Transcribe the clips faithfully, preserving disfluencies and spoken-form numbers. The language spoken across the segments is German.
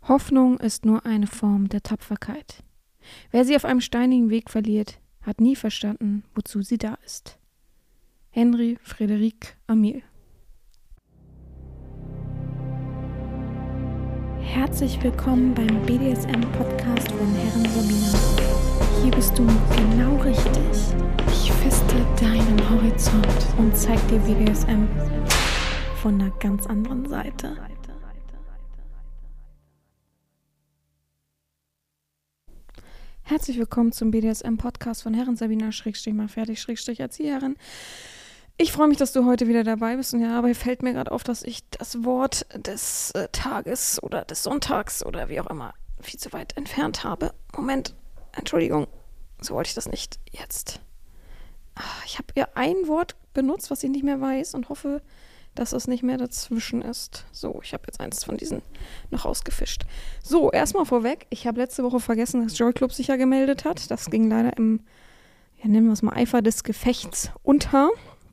Hoffnung ist nur eine Form der Tapferkeit. Wer sie auf einem steinigen Weg verliert, hat nie verstanden, wozu sie da ist. Henry Frédéric Amiel. Herzlich willkommen beim B D S M-Podcast von Herren Sabina. Hier bist du genau richtig. Ich feste deinen Horizont und zeig dir B D S M von einer ganz anderen Seite. Herzlich willkommen zum B D S M-Podcast von Herren Sabina, Schrägstrich mal fertig, Schrägstrich Erzieherin. Ich freue mich, dass du heute wieder dabei bist und ja, dabei fällt mir gerade auf, dass ich das Wort des äh, Tages oder des Sonntags oder wie auch immer viel zu weit entfernt habe. Moment, Entschuldigung, so wollte ich das nicht jetzt. Ach, ich habe ja ein Wort benutzt, was ich nicht mehr weiß und hoffe, dass es nicht mehr dazwischen ist. So, ich habe jetzt eins von diesen noch rausgefischt. So, erstmal vorweg, ich habe letzte Woche vergessen, dass Joy Club sich ja gemeldet hat. Das ging leider im, ja, nennen wir es mal, Eifer des Gefechts unter.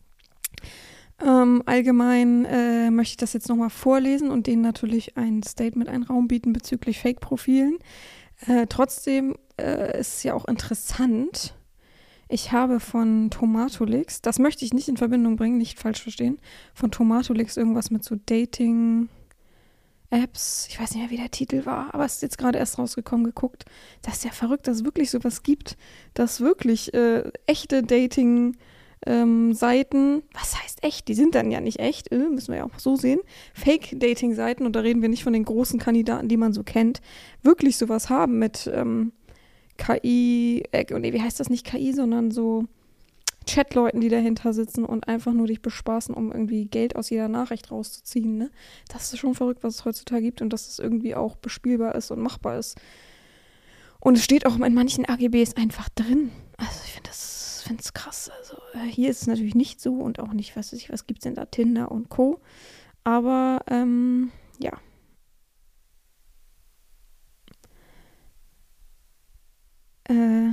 Ähm, allgemein äh, möchte ich das jetzt nochmal vorlesen und denen natürlich ein Statement, einen Raum bieten bezüglich Fake-Profilen. Äh, trotzdem äh, ist es ja auch interessant. Ich habe von Tomatolix, das möchte ich nicht in Verbindung bringen, nicht falsch verstehen, von Tomatolix irgendwas mit so Dating-Apps, ich weiß nicht mehr, wie der Titel war, aber es ist jetzt gerade erst rausgekommen, geguckt. Das ist ja verrückt, dass es wirklich sowas gibt, dass wirklich äh, echte Dating- Ähm, Seiten, was heißt echt? Die sind dann ja nicht echt, äh, müssen wir ja auch so sehen. Fake-Dating-Seiten, und da reden wir nicht von den großen Kandidaten, die man so kennt, wirklich sowas haben mit ähm, K I, äh, nee, wie heißt das, nicht K I, sondern so Chatleuten, die dahinter sitzen und einfach nur dich bespaßen, um irgendwie Geld aus jeder Nachricht rauszuziehen, ne? Das ist schon verrückt, was es heutzutage gibt und dass es irgendwie auch bespielbar ist und machbar ist. Und es steht auch in manchen A G Bs einfach drin. Also ich finde das finde es krass. Also äh, hier ist es natürlich nicht so und auch nicht, was weiß ich, was gibt es denn da, Tinder und Co. Aber ähm, ja. Äh,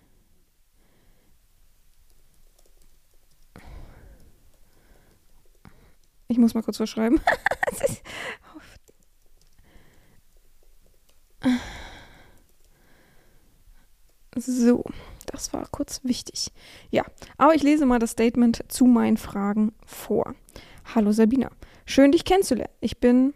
ich muss mal kurz was schreiben. So, das war kurz wichtig. Ja, aber ich lese mal das Statement zu meinen Fragen vor. Hallo Sabina, schön dich kennenzulernen. Ich bin,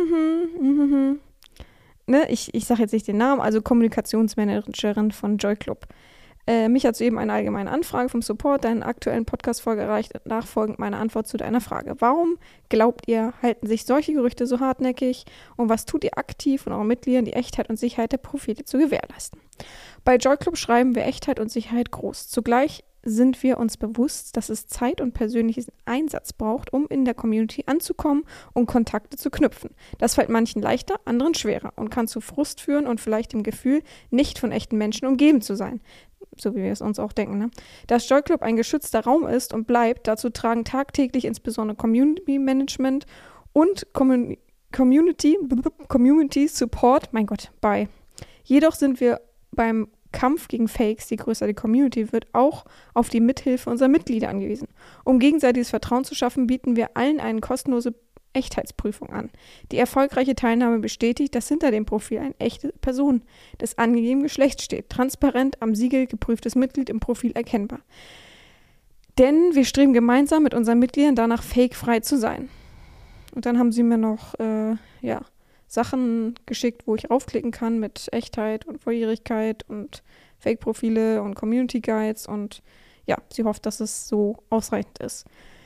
ne, ich, ich sage jetzt nicht den Namen, also Kommunikationsmanagerin von Joy Club. Äh, mich hat soeben eine allgemeine Anfrage vom Support deinen aktuellen Podcast vorgereicht und nachfolgend meine Antwort zu deiner Frage. Warum glaubt ihr, halten sich solche Gerüchte so hartnäckig und was tut ihr aktiv und euren Mitgliedern die Echtheit und Sicherheit der Profile zu gewährleisten? Bei Joy Club schreiben wir Echtheit und Sicherheit groß. Zugleich sind wir uns bewusst, dass es Zeit und persönlichen Einsatz braucht, um in der Community anzukommen und Kontakte zu knüpfen. Das fällt manchen leichter, anderen schwerer und kann zu Frust führen und vielleicht dem Gefühl, nicht von echten Menschen umgeben zu sein. So wie wir es uns auch denken, ne? Dass Joy Club ein geschützter Raum ist und bleibt, dazu tragen tagtäglich insbesondere Community Management und Commun- Community, Community Support, mein Gott, bei. Jedoch sind wir beim Kampf gegen Fakes, je größer die Community wird, auch auf die Mithilfe unserer Mitglieder angewiesen. Um gegenseitiges Vertrauen zu schaffen, bieten wir allen eine kostenlose Echtheitsprüfung an. Die erfolgreiche Teilnahme bestätigt, dass hinter dem Profil eine echte Person des angegebenen Geschlechts steht. Transparent am Siegel geprüftes Mitglied im Profil erkennbar. Denn wir streben gemeinsam mit unseren Mitgliedern danach, fakefrei zu sein. Und dann haben sie mir noch, äh, ja, Sachen geschickt, wo ich raufklicken kann mit Echtheit und Volljährigkeit und Fake-Profile und Community Guides und ja, sie hofft, dass es so ausreichend ist.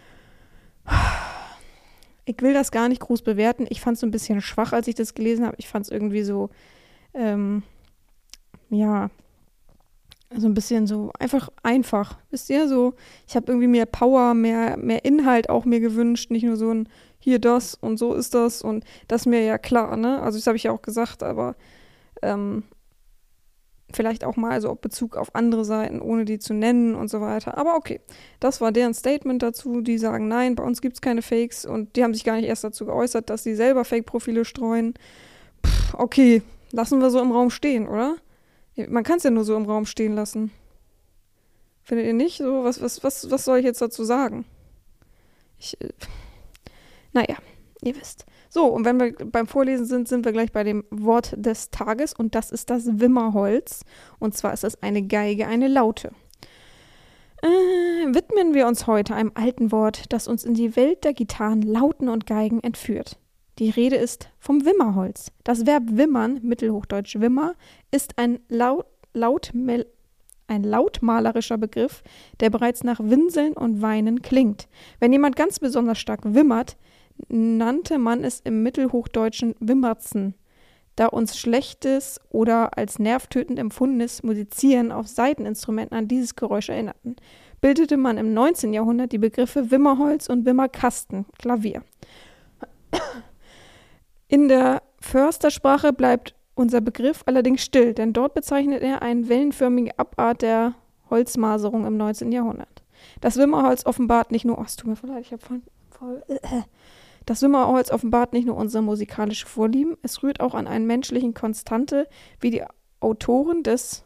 Ich will das gar nicht groß bewerten. Ich fand es so ein bisschen schwach, als ich das gelesen habe. Ich fand es irgendwie so, ähm, ja, so ein bisschen so einfach einfach. Wisst ihr, so, ich habe irgendwie mehr Power, mehr, mehr Inhalt auch mir gewünscht, nicht nur so ein hier das und so ist das und das ist mir ja klar, ne? Also das habe ich ja auch gesagt, aber ähm, vielleicht auch mal so auf Bezug auf andere Seiten, ohne die zu nennen und so weiter. Aber okay, das war deren Statement dazu. Die sagen, nein, bei uns gibt es keine Fakes und die haben sich gar nicht erst dazu geäußert, dass sie selber Fake-Profile streuen. Pff, okay, lassen wir so im Raum stehen, oder? Man kann es ja nur so im Raum stehen lassen. Findet ihr nicht? So, was, was, was, was soll ich jetzt dazu sagen? Ich, äh, naja, ihr wisst. So, und wenn wir beim Vorlesen sind, sind wir gleich bei dem Wort des Tages und das ist das Wimmerholz. Und zwar ist das eine Geige, eine Laute. Äh, widmen wir uns heute einem alten Wort, das uns in die Welt der Gitarren, Lauten und Geigen entführt. Die Rede ist vom Wimmerholz. Das Verb wimmern, mittelhochdeutsch Wimmer, ist ein, Laut, Lautmel, ein lautmalerischer Begriff, der bereits nach Winseln und Weinen klingt. Wenn jemand ganz besonders stark wimmert, nannte man es im Mittelhochdeutschen Wimmerzen, da uns schlechtes oder als nervtötend empfundenes Musizieren auf Saiteninstrumenten an dieses Geräusch erinnerten, bildete man im neunzehnten Jahrhundert die Begriffe Wimmerholz und Wimmerkasten, Klavier. In der Förstersprache bleibt unser Begriff allerdings still, denn dort bezeichnet er eine wellenförmige Abart der Holzmaserung im neunzehnten Jahrhundert. Das Wimmerholz offenbart nicht nur, oh, es tut mir voll leid, ich habe voll, voll äh, Das Wimmerholz offenbart nicht nur unsere musikalische Vorlieben, es rührt auch an einen menschlichen Konstante, wie die Autoren des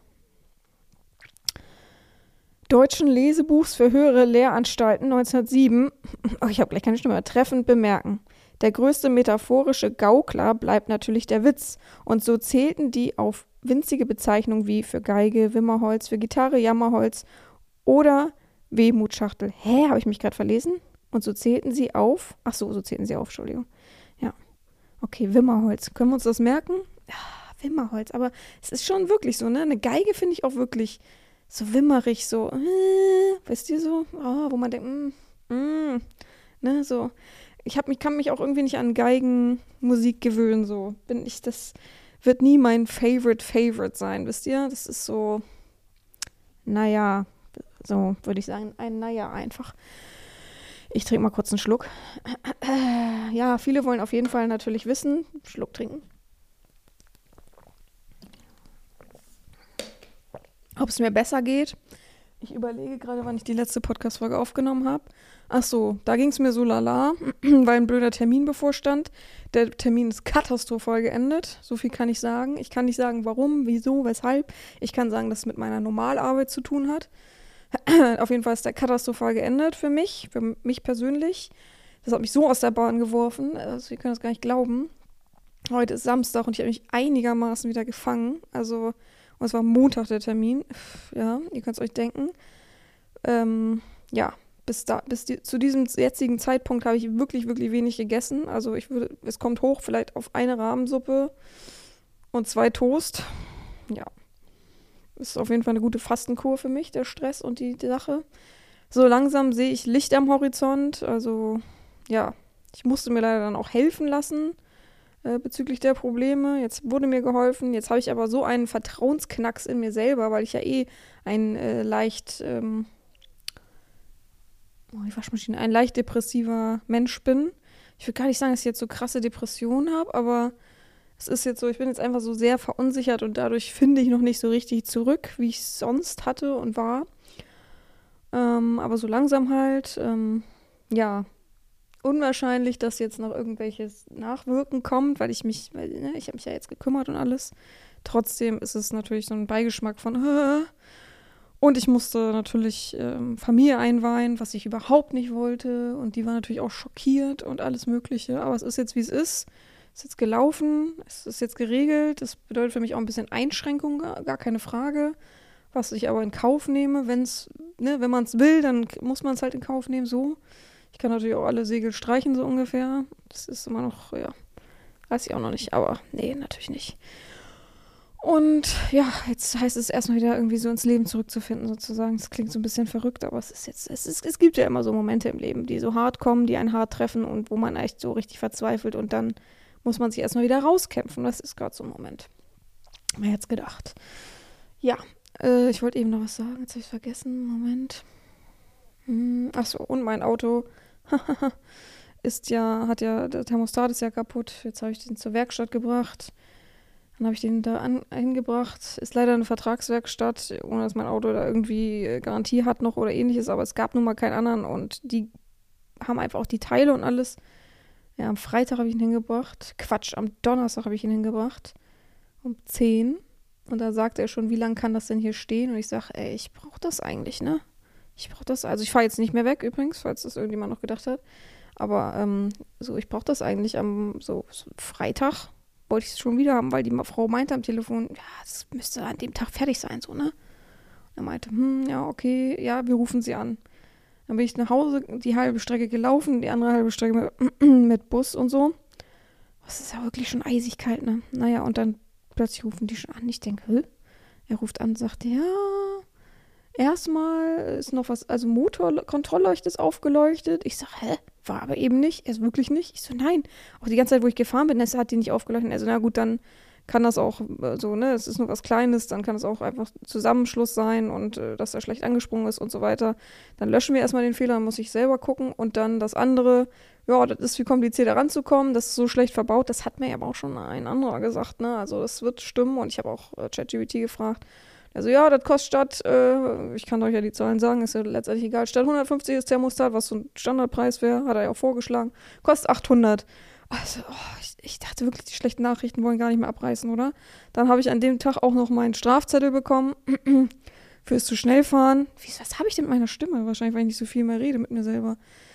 Deutschen Lesebuchs für höhere Lehranstalten neunzehnhundertsieben, oh, ich habe gleich keine Stimme mehr, treffend bemerken. Der größte metaphorische Gaukler bleibt natürlich der Witz, und so zählten die auf winzige Bezeichnungen wie für Geige, Wimmerholz, für Gitarre, Jammerholz oder Wehmutschachtel. Hä, habe ich mich gerade verlesen? Und so zählten sie auf, ach so, so zählten sie auf, Entschuldigung. Ja, okay, Wimmerholz. Können wir uns das merken? Ja, Wimmerholz, aber es ist schon wirklich so, ne? Eine Geige finde ich auch wirklich so wimmerig, so, äh, wisst ihr so? Oh, wo man denkt, mm, mm, ne, so. Ich hab mich, kann mich auch irgendwie nicht an Geigenmusik gewöhnen, so. Bin ich, das wird nie mein Favorite Favorite sein, wisst ihr? Das ist so, naja, so würde ich sagen, ein Naja einfach. Ich trinke mal kurz einen Schluck. Ja, viele wollen auf jeden Fall natürlich wissen, Schluck trinken, ob es mir besser geht. Ich überlege gerade, wann ich die letzte Podcast-Folge aufgenommen habe. Ach so, da ging es mir so lala, weil ein blöder Termin bevorstand. Der Termin ist katastrophal geendet, so viel kann ich sagen. Ich kann nicht sagen, warum, wieso, weshalb. Ich kann sagen, dass es mit meiner Normalarbeit zu tun hat. Auf jeden Fall ist der katastrophal geendet für mich, für mich persönlich. Das hat mich so aus der Bahn geworfen, also ihr könnt das gar nicht glauben. Heute ist Samstag und ich habe mich einigermaßen wieder gefangen. Also, und es war Montag der Termin. Ja, ihr könnt es euch denken. Ähm, ja, bis, da, bis die, zu diesem jetzigen Zeitpunkt habe ich wirklich, wirklich wenig gegessen. Also ich würde, es kommt hoch vielleicht auf eine Rahmensuppe und zwei Toast. Ja. Ist auf jeden Fall eine gute Fastenkur für mich, der Stress und die, die Sache. So langsam sehe ich Licht am Horizont. Also, ja, ich musste mir leider dann auch helfen lassen äh, bezüglich der Probleme. Jetzt wurde mir geholfen. Jetzt habe ich aber so einen Vertrauensknacks in mir selber, weil ich ja eh ein äh, leicht, ähm, oh, die Waschmaschine, ein leicht depressiver Mensch bin. Ich will gar nicht sagen, dass ich jetzt so krasse Depressionen habe, aber es ist jetzt so, ich bin jetzt einfach so sehr verunsichert und dadurch finde ich noch nicht so richtig zurück, wie ich es sonst hatte und war. Ähm, aber so langsam halt, ähm, ja, unwahrscheinlich, dass jetzt noch irgendwelches Nachwirken kommt, weil ich mich, weil, ne, ich habe mich ja jetzt gekümmert und alles. Trotzdem ist es natürlich so ein Beigeschmack von äh, und ich musste natürlich ähm, Familie einweihen, was ich überhaupt nicht wollte, und die war natürlich auch schockiert und alles Mögliche, aber es ist jetzt, wie es ist. Es ist jetzt gelaufen, es ist jetzt geregelt. Das bedeutet für mich auch ein bisschen Einschränkung, gar keine Frage. Was ich aber in Kauf nehme, wenn's, ne, wenn man es will, dann muss man es halt in Kauf nehmen, so. Ich kann natürlich auch alle Segel streichen, so ungefähr. Das ist immer noch, ja, weiß ich auch noch nicht, aber nee, natürlich nicht. Und ja, jetzt heißt es erstmal wieder irgendwie so ins Leben zurückzufinden, sozusagen. Das klingt so ein bisschen verrückt, aber es ist jetzt, es ist, es gibt ja immer so Momente im Leben, die so hart kommen, die einen hart treffen und wo man echt so richtig verzweifelt und dann muss man sich erstmal wieder rauskämpfen. Das ist gerade so ein Moment. Wer hätte es gedacht? Ja, äh, ich wollte eben noch was sagen. Jetzt habe ich es vergessen. Moment. Hm, achso, und mein Auto ist ja, hat ja, der Thermostat ist ja kaputt. Jetzt habe ich den zur Werkstatt gebracht. Dann habe ich den da an, hingebracht. Ist leider eine Vertragswerkstatt, ohne dass mein Auto da irgendwie Garantie hat noch oder ähnliches. Aber es gab nun mal keinen anderen und die haben einfach auch die Teile und alles. Ja, am Freitag habe ich ihn hingebracht. Quatsch, am Donnerstag habe ich ihn hingebracht. Um zehn. Und da sagte er schon, wie lange kann das denn hier stehen? Und ich sage, ey, ich brauche das eigentlich, ne? Ich brauche das. Also ich fahre jetzt nicht mehr weg übrigens, falls das irgendjemand noch gedacht hat. Aber ähm, so, ich brauche das eigentlich am so, so Freitag, wollte ich es schon wieder haben, weil die Frau meinte am Telefon, ja, das müsste an dem Tag fertig sein, so, ne? Er meinte, hm, ja, okay, ja, wir rufen sie an. Dann bin ich nach Hause, die halbe Strecke gelaufen, die andere halbe Strecke mit, mit Bus und so. Das ist ja wirklich schon eisig kalt, ne? Naja, und dann plötzlich rufen die schon an. Ich denke, hä? Er ruft an und sagt, ja, erstmal ist noch was, also Motorkontrollleuchte ist aufgeleuchtet. Ich sage, hä? War aber eben nicht. Er ist wirklich nicht. Ich so, nein. Auch die ganze Zeit, wo ich gefahren bin, das hat die nicht aufgeleuchtet. Also, na gut, dann kann das auch äh, so, ne, es ist nur was Kleines, dann kann es auch einfach Zusammenschluss sein und äh, dass er schlecht angesprungen ist und so weiter. Dann löschen wir erstmal den Fehler, dann muss ich selber gucken und dann das andere, ja, das ist viel komplizierter ranzukommen, das ist so schlecht verbaut, das hat mir aber auch schon ein anderer gesagt, ne, also das wird stimmen und ich habe auch äh, ChatGPT gefragt. Also ja, das kostet statt, äh, ich kann euch ja die Zahlen sagen, ist ja letztendlich egal, statt hundertfünfzig ist Thermostat, was so ein Standardpreis wäre, hat er ja auch vorgeschlagen, kostet achthundert. Also, oh, ich, ich dachte wirklich, die schlechten Nachrichten wollen gar nicht mehr abreißen, oder? Dann habe ich an dem Tag auch noch meinen Strafzettel bekommen fürs zu schnell fahren. Wie, was habe ich denn mit meiner Stimme? Wahrscheinlich, weil ich nicht so viel mehr rede mit mir selber.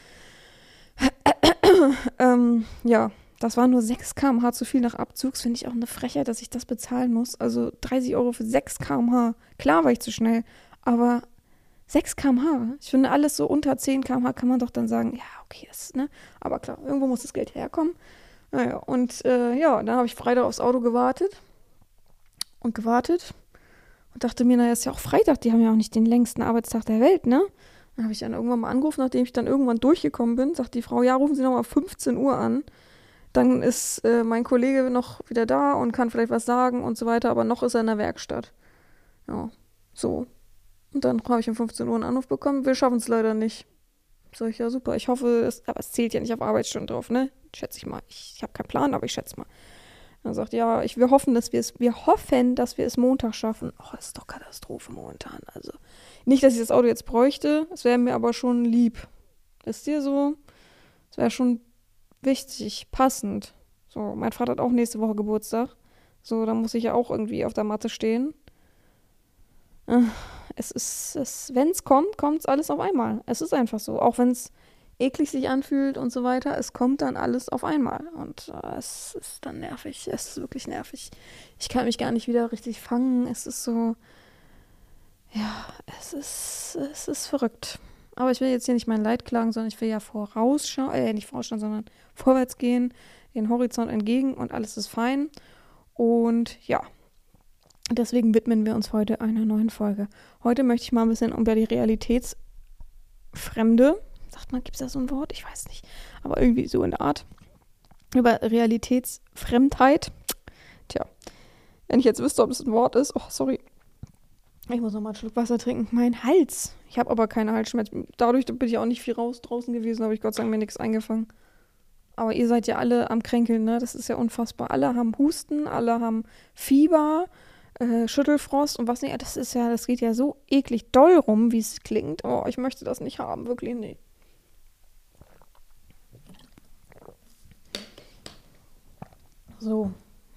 ähm, ja, das war nur sechs Kilometer pro Stunde zu viel nach Abzugs. Finde ich auch eine Frechheit, dass ich das bezahlen muss. Also dreißig Euro für sechs Kilometer pro Stunde. Klar war ich zu schnell, aber sechs Kilometer pro Stunde. Ich finde, alles so unter zehn Kilometer pro Stunde kann man doch dann sagen, ja, okay, das ist, ne? Aber klar, irgendwo muss das Geld herkommen. Naja, und äh, ja, dann habe ich Freitag aufs Auto gewartet und gewartet und dachte mir, naja, ist ja auch Freitag, die haben ja auch nicht den längsten Arbeitstag der Welt, ne? Dann habe ich dann irgendwann mal angerufen, nachdem ich dann irgendwann durchgekommen bin, sagt die Frau, ja, rufen Sie nochmal fünfzehn Uhr an. Dann ist äh, mein Kollege noch wieder da und kann vielleicht was sagen und so weiter, aber noch ist er in der Werkstatt. Ja, so. Und dann habe ich um fünfzehn Uhr einen Anruf bekommen, wir schaffen es leider nicht. Sag ich, ja super, ich hoffe, es, aber es zählt ja nicht auf Arbeitsstunden drauf, ne? Schätze ich mal. Ich, ich habe keinen Plan, aber ich schätze mal. Dann sagt, ja, ich, wir hoffen, dass wir es, wir hoffen, dass wir es Montag schaffen. Oh, das ist doch Katastrophe momentan. Also, nicht, dass ich das Auto jetzt bräuchte, es wäre mir aber schon lieb. Wisst ihr so? Es wäre schon wichtig, passend. So, mein Vater hat auch nächste Woche Geburtstag. So, da muss ich ja auch irgendwie auf der Matte stehen. Es ist, es, wenn es kommt, kommt es alles auf einmal. Es ist einfach so. Auch wenn es eklig sich anfühlt und so weiter, es kommt dann alles auf einmal. Und äh, es ist dann nervig. Es ist wirklich nervig. Ich kann mich gar nicht wieder richtig fangen. Es ist so, ja, es ist, es ist verrückt. Aber ich will jetzt hier nicht mein Leid klagen, sondern ich will ja vorausschauen, äh, nicht vorausschauen, sondern vorwärts gehen, den Horizont entgegen und alles ist fein. Und ja, deswegen widmen wir uns heute einer neuen Folge. Heute möchte ich mal ein bisschen über die Realitätsfremde, sagt man, gibt es da so ein Wort? Ich weiß nicht, aber irgendwie so in der Art, über Realitätsfremdheit. Tja, wenn ich jetzt wüsste, ob es ein Wort ist, oh, sorry, ich muss noch mal einen Schluck Wasser trinken. Mein Hals. Ich habe aber keine Halsschmerzen. Dadurch bin ich auch nicht viel raus draußen gewesen, habe ich Gott sei Dank mir nichts eingefangen. Aber ihr seid ja alle am Kränkeln, ne? Das ist ja unfassbar. Alle haben Husten, alle haben Fieber, äh, Schüttelfrost und was nicht. Das ist ja, das geht ja so eklig doll rum, wie es klingt. Oh, ich möchte das nicht haben, wirklich nicht. So.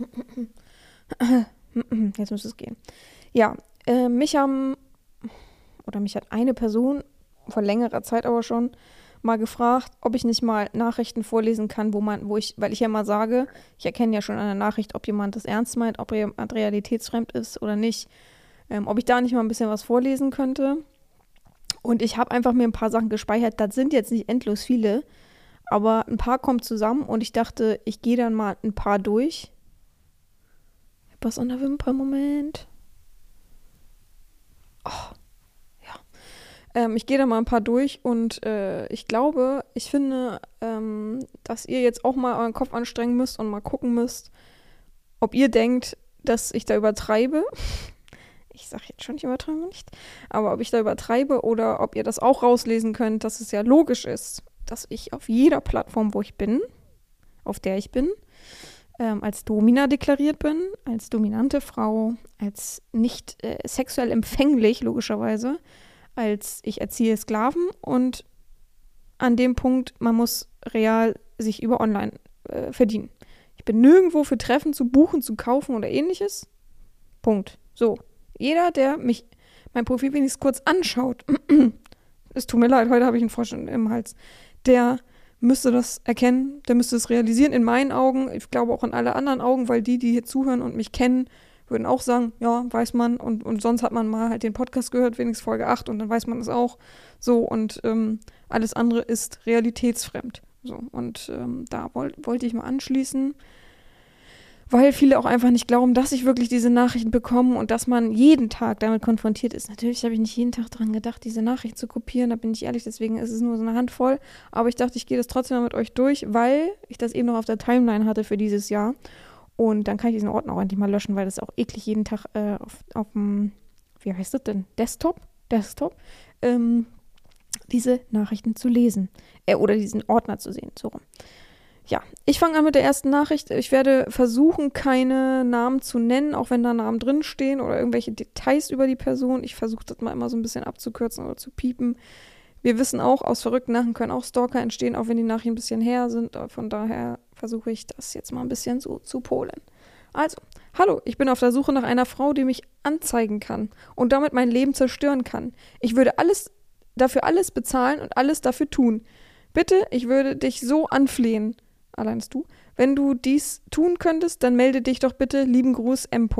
Jetzt müsste es gehen. Ja, äh, mich haben, oder mich hat eine Person vor längerer Zeit aber schon mal gefragt, ob ich nicht mal Nachrichten vorlesen kann, wo man, wo ich, weil ich ja mal sage, ich erkenne ja schon an der Nachricht, ob jemand das ernst meint, ob jemand realitätsfremd ist oder nicht, ähm, ob ich da nicht mal ein bisschen was vorlesen könnte. Und ich habe einfach mir ein paar Sachen gespeichert, das sind jetzt nicht endlos viele, aber ein paar kommen zusammen und ich dachte, ich gehe dann mal ein paar durch. Ich hab was an der Wimper, Moment. Oh. Ähm, ich gehe da mal ein paar durch und äh, ich glaube, ich finde, ähm, dass ihr jetzt auch mal euren Kopf anstrengen müsst und mal gucken müsst, ob ihr denkt, dass ich da übertreibe. Ich sage jetzt schon, ich übertreibe nicht. Aber ob ich da übertreibe oder ob ihr das auch rauslesen könnt, dass es ja logisch ist, dass ich auf jeder Plattform, wo ich bin, auf der ich bin, ähm, als Domina deklariert bin, als dominante Frau, als nicht äh, sexuell empfänglich, logischerweise, als ich erziehe Sklaven und an dem Punkt, man muss real sich über online äh, verdienen. Ich bin nirgendwo für Treffen zu buchen, zu kaufen oder ähnliches. Punkt. So. Jeder, der mich, mein Profil wenigstens kurz anschaut, es tut mir leid, heute habe ich einen Frosch im Hals, der müsste das erkennen, der müsste es realisieren, in meinen Augen, ich glaube auch in alle anderen Augen, weil die, die hier zuhören und mich kennen, würden auch sagen, ja, weiß man, und, und sonst hat man mal halt den Podcast gehört, wenigstens Folge acht, und dann weiß man es auch, so, und ähm, alles andere ist realitätsfremd, so, und ähm, da wollt, wollte ich mal anschließen, weil viele auch einfach nicht glauben, dass ich wirklich diese Nachrichten bekomme und dass man jeden Tag damit konfrontiert ist. Natürlich habe ich nicht jeden Tag daran gedacht, diese Nachrichten zu kopieren, da bin ich ehrlich, deswegen ist es nur so eine Handvoll. Aber ich dachte, ich gehe das trotzdem mal mit euch durch, weil ich das eben noch auf der Timeline hatte für dieses Jahr. Und dann kann ich diesen Ordner auch endlich mal löschen, weil das ist auch eklig, jeden Tag äh, auf, auf dem, wie heißt das denn, Desktop, Desktop, ähm, diese Nachrichten zu lesen. Äh, oder diesen Ordner zu sehen, so rum. Ja, ich fange an mit der ersten Nachricht. Ich werde versuchen, keine Namen zu nennen, auch wenn da Namen drinstehen oder irgendwelche Details über die Person. Ich versuche das mal immer so ein bisschen abzukürzen oder zu piepen. Wir wissen auch, aus verrückten Nachrichten können auch Stalker entstehen, auch wenn die Nachrichten ein bisschen her sind. Von daher versuche ich das jetzt mal ein bisschen so zu polen. Also, hallo, ich bin auf der Suche nach einer Frau, die mich anzeigen kann und damit mein Leben zerstören kann. Ich würde alles dafür alles bezahlen und alles dafür tun. Bitte, ich würde dich so anflehen. Allein du. Wenn du dies tun könntest, dann melde dich doch bitte. Lieben Gruß, M.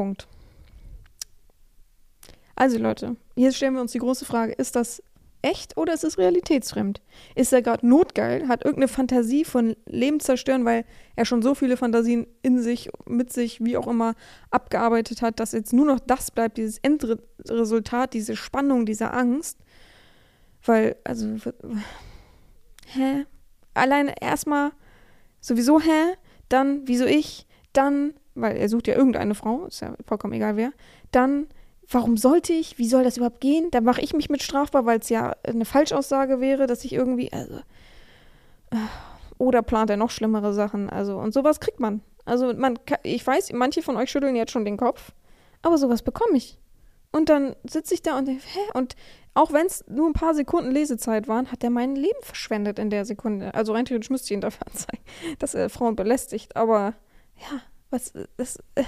Also Leute, hier stellen wir uns die große Frage, ist das echt oder ist es realitätsfremd? Ist er gerade notgeil, hat irgendeine Fantasie von Leben zerstören, weil er schon so viele Fantasien in sich, mit sich, wie auch immer, abgearbeitet hat, dass jetzt nur noch das bleibt, dieses Endresultat, diese Spannung, diese Angst. Weil, also, hä? Alleine erstmal sowieso, hä? Dann, wieso ich? Dann, weil er sucht ja irgendeine Frau, ist ja vollkommen egal wer. Dann, warum sollte ich? Wie soll das überhaupt gehen? Dann mache ich mich mit strafbar, weil es ja eine Falschaussage wäre, dass ich irgendwie, also, oder plant er noch schlimmere Sachen, also, und sowas kriegt man. Also, man, ich weiß, manche von euch schütteln jetzt schon den Kopf, aber sowas bekomme ich. Und dann sitze ich da und denke, hä? Und auch wenn es nur ein paar Sekunden Lesezeit waren, hat er mein Leben verschwendet in der Sekunde. Also rein theoretisch müsste ich ihn dafür anzeigen, dass er Frauen belästigt. Aber ja, was das. Äh,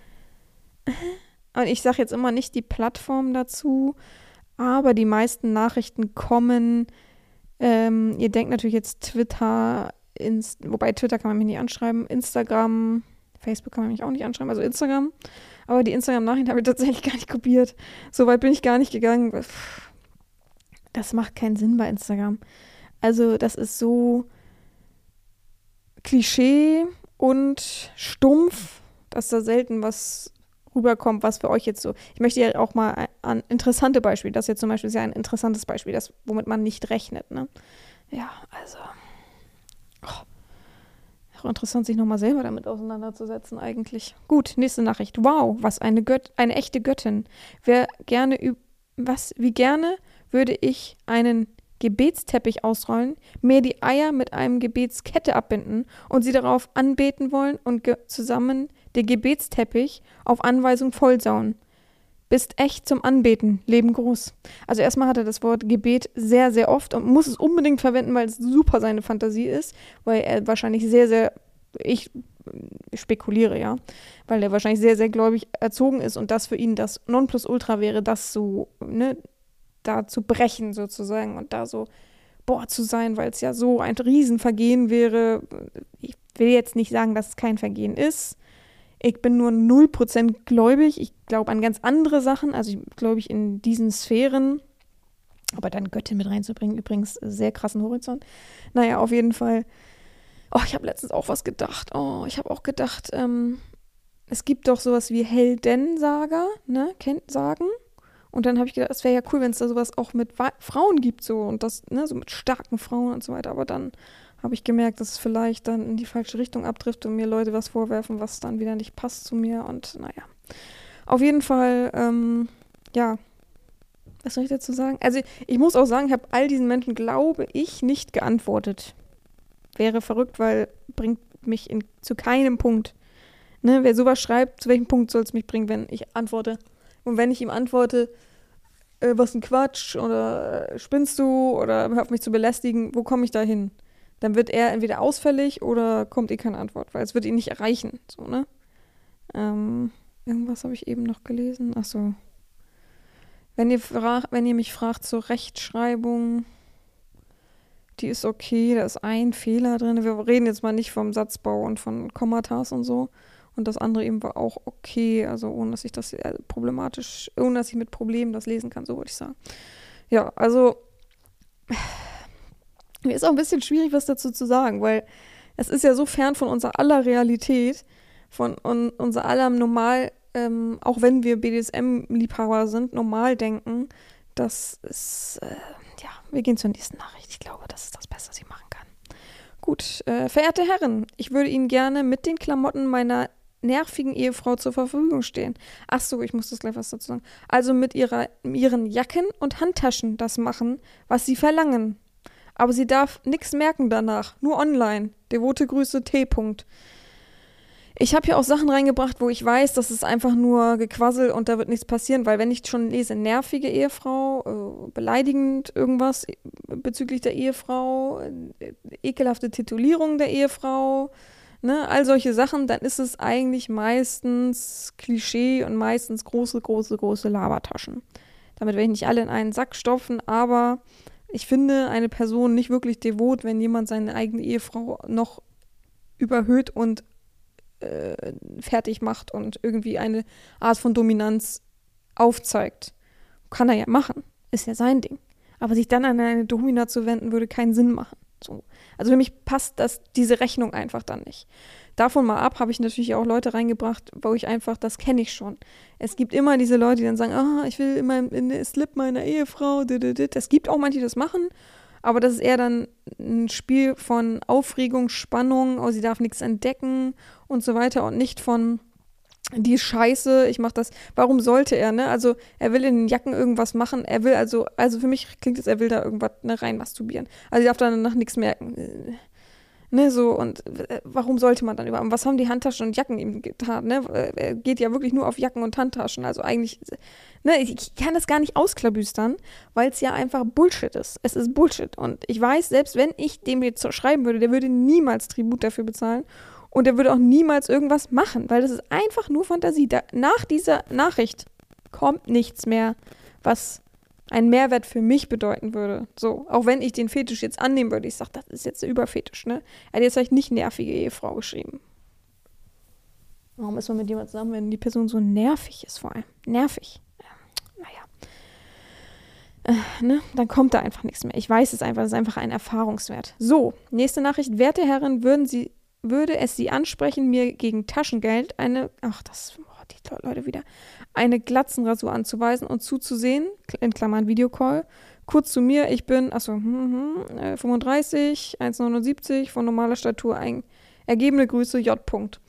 und ich sage jetzt immer nicht die Plattform dazu, aber die meisten Nachrichten kommen. Ähm, ihr denkt natürlich jetzt Twitter, Inst- wobei Twitter kann man mich nicht anschreiben, Instagram, Facebook kann man mich auch nicht anschreiben, also Instagram. Aber die Instagram-Nachrichten habe ich tatsächlich gar nicht kopiert. So weit bin ich gar nicht gegangen. Das macht keinen Sinn bei Instagram. Also das ist so Klischee und stumpf, dass da selten was rüberkommt, was für euch jetzt so. Ich möchte ja auch mal an interessante Beispiele. Das jetzt zum Beispiel ist ja ein interessantes Beispiel, das, womit man nicht rechnet. Ne? Ja, also. Oh. Auch interessant, sich nochmal selber damit auseinanderzusetzen eigentlich. Gut, nächste Nachricht. Wow, was eine Gött eine echte Göttin. Wer gerne üb was, wie gerne würde ich einen Gebetsteppich ausrollen, mir die Eier mit einem Gebetskette abbinden und sie darauf anbeten wollen und ge zusammen den Gebetsteppich auf Anweisung vollsauen. Bist echt zum Anbeten, Leben groß. Also erstmal hat er das Wort Gebet sehr, sehr oft und muss es unbedingt verwenden, weil es super seine Fantasie ist, weil er wahrscheinlich sehr, sehr, ich spekuliere, ja, weil er wahrscheinlich sehr, sehr gläubig erzogen ist und das für ihn das Nonplusultra wäre, das so, ne, da zu brechen sozusagen und da so, boah, zu sein, weil es ja so ein Riesenvergehen wäre. Ich will jetzt nicht sagen, dass es kein Vergehen ist. Ich bin nur null Prozent gläubig. Ich glaube an ganz andere Sachen. Also ich glaube ich in diesen Sphären. Aber dann Göttin mit reinzubringen, übrigens sehr krassen Horizont. Naja, auf jeden Fall. Oh, ich habe letztens auch was gedacht. Oh, ich habe auch gedacht, ähm, es gibt doch sowas wie Heldensaga, ne, kennt Sagen. Und dann habe ich gedacht, es wäre ja cool, wenn es da sowas auch mit Wa- Frauen gibt, so und das, ne, so mit starken Frauen und so weiter. Aber dann habe ich gemerkt, dass es vielleicht dann in die falsche Richtung abtrifft und mir Leute was vorwerfen, was dann wieder nicht passt zu mir. Und naja, auf jeden Fall, ähm, ja, was soll ich dazu sagen? Also ich muss auch sagen, ich habe all diesen Menschen, glaube ich, nicht geantwortet. Wäre verrückt, weil bringt mich in, zu keinem Punkt. Ne, wer sowas schreibt, zu welchem Punkt soll es mich bringen, wenn ich antworte? Und wenn ich ihm antworte, äh, was ein Quatsch oder äh, spinnst du oder hör auf mich zu belästigen, wo komme ich da hin? Dann wird er entweder ausfällig oder kommt eh keine Antwort, weil es wird ihn nicht erreichen. So, ne? Ähm, irgendwas habe ich eben noch gelesen. Achso. Wenn ihr, wenn ihr mich fragt zur Rechtschreibung, Die ist okay, da ist ein Fehler drin. Wir reden jetzt mal nicht vom Satzbau und von Kommatas und so. Und das andere eben war auch okay, also ohne dass ich das äh, problematisch, ohne dass ich mit Problemen das lesen kann, so würde ich sagen. Ja, also mir ist auch ein bisschen schwierig, was dazu zu sagen, weil es ist ja so fern von unserer aller Realität, von un, unser aller normal, ähm, auch wenn wir B D S M-Liebhaber sind, normal denken, dass es, äh, ja, wir gehen zur nächsten Nachricht. Ich glaube, das ist das Beste, was ich machen kann. Gut, äh, verehrte Herren, ich würde Ihnen gerne mit den Klamotten meiner nervigen Ehefrau zur Verfügung stehen. Ach so, ich muss das gleich was dazu sagen. Also mit ihrer, ihren Jacken und Handtaschen das machen, was sie verlangen. Aber sie darf nichts merken danach, nur online. Devote Grüße, T. -Punkt. Ich habe hier auch Sachen reingebracht, wo ich weiß, das ist einfach nur Gequassel und da wird nichts passieren, weil wenn ich schon lese, nervige Ehefrau, äh, beleidigend irgendwas bezüglich der Ehefrau, äh, ekelhafte Titulierung der Ehefrau, ne, all solche Sachen, dann ist es eigentlich meistens Klischee und meistens große, große, große Labertaschen. Damit werde ich nicht alle in einen Sack stopfen, aber ich finde eine Person nicht wirklich devot, wenn jemand seine eigene Ehefrau noch überhöht und äh, fertig macht und irgendwie eine Art von Dominanz aufzeigt. Kann er ja machen, ist ja sein Ding. Aber sich dann an eine Domina zu wenden, würde keinen Sinn machen. So. Also für mich passt das, diese Rechnung einfach dann nicht. Davon mal ab habe ich natürlich auch Leute reingebracht, wo ich einfach, das kenne ich schon. Es gibt immer diese Leute, die dann sagen, ah, ich will immer in den Slip meiner Ehefrau. Es gibt auch manche, die das machen, aber das ist eher dann ein Spiel von Aufregung, Spannung, oh, sie darf nichts entdecken und so weiter und nicht von die ist scheiße, ich mach das. Warum sollte er, ne? Also, er will in den Jacken irgendwas machen. Er will also, also für mich klingt es, er will da irgendwas ne, rein masturbieren. Also, sie darf danach nichts merken. Ne, so, und äh, warum sollte man dann überhaupt? Was haben die Handtaschen und Jacken ihm getan, ne? Er geht ja wirklich nur auf Jacken und Handtaschen. Also, eigentlich, ne, ich kann das gar nicht ausklabüstern, weil es ja einfach Bullshit ist. Es ist Bullshit. Und ich weiß, selbst wenn ich dem jetzt schreiben würde, der würde niemals Tribut dafür bezahlen. Und er würde auch niemals irgendwas machen, weil das ist einfach nur Fantasie. Da, nach dieser Nachricht kommt nichts mehr, was einen Mehrwert für mich bedeuten würde. So, auch wenn ich den Fetisch jetzt annehmen würde. Ich sage, das ist jetzt der Überfetisch, ne? Er hat jetzt vielleicht nicht nervige Ehefrau geschrieben. Warum ist man mit jemandem zusammen, wenn die Person so nervig ist vor allem? Nervig. Ja, naja. Äh, ne? Dann kommt da einfach nichts mehr. Ich weiß es einfach, das ist einfach ein Erfahrungswert. So, nächste Nachricht. Werte Herren, würden Sie würde es Sie ansprechen, mir gegen Taschengeld eine, ach, das, oh, die Leute wieder, eine Glatzenrasur anzuweisen und zuzusehen, in Klammern Videocall, kurz zu mir, ich bin, achso, hm, hm, äh, fünfunddreißig, eins Komma neunundsiebzig, von normaler Statur, ein, ergebene Grüße, J. -Punkt.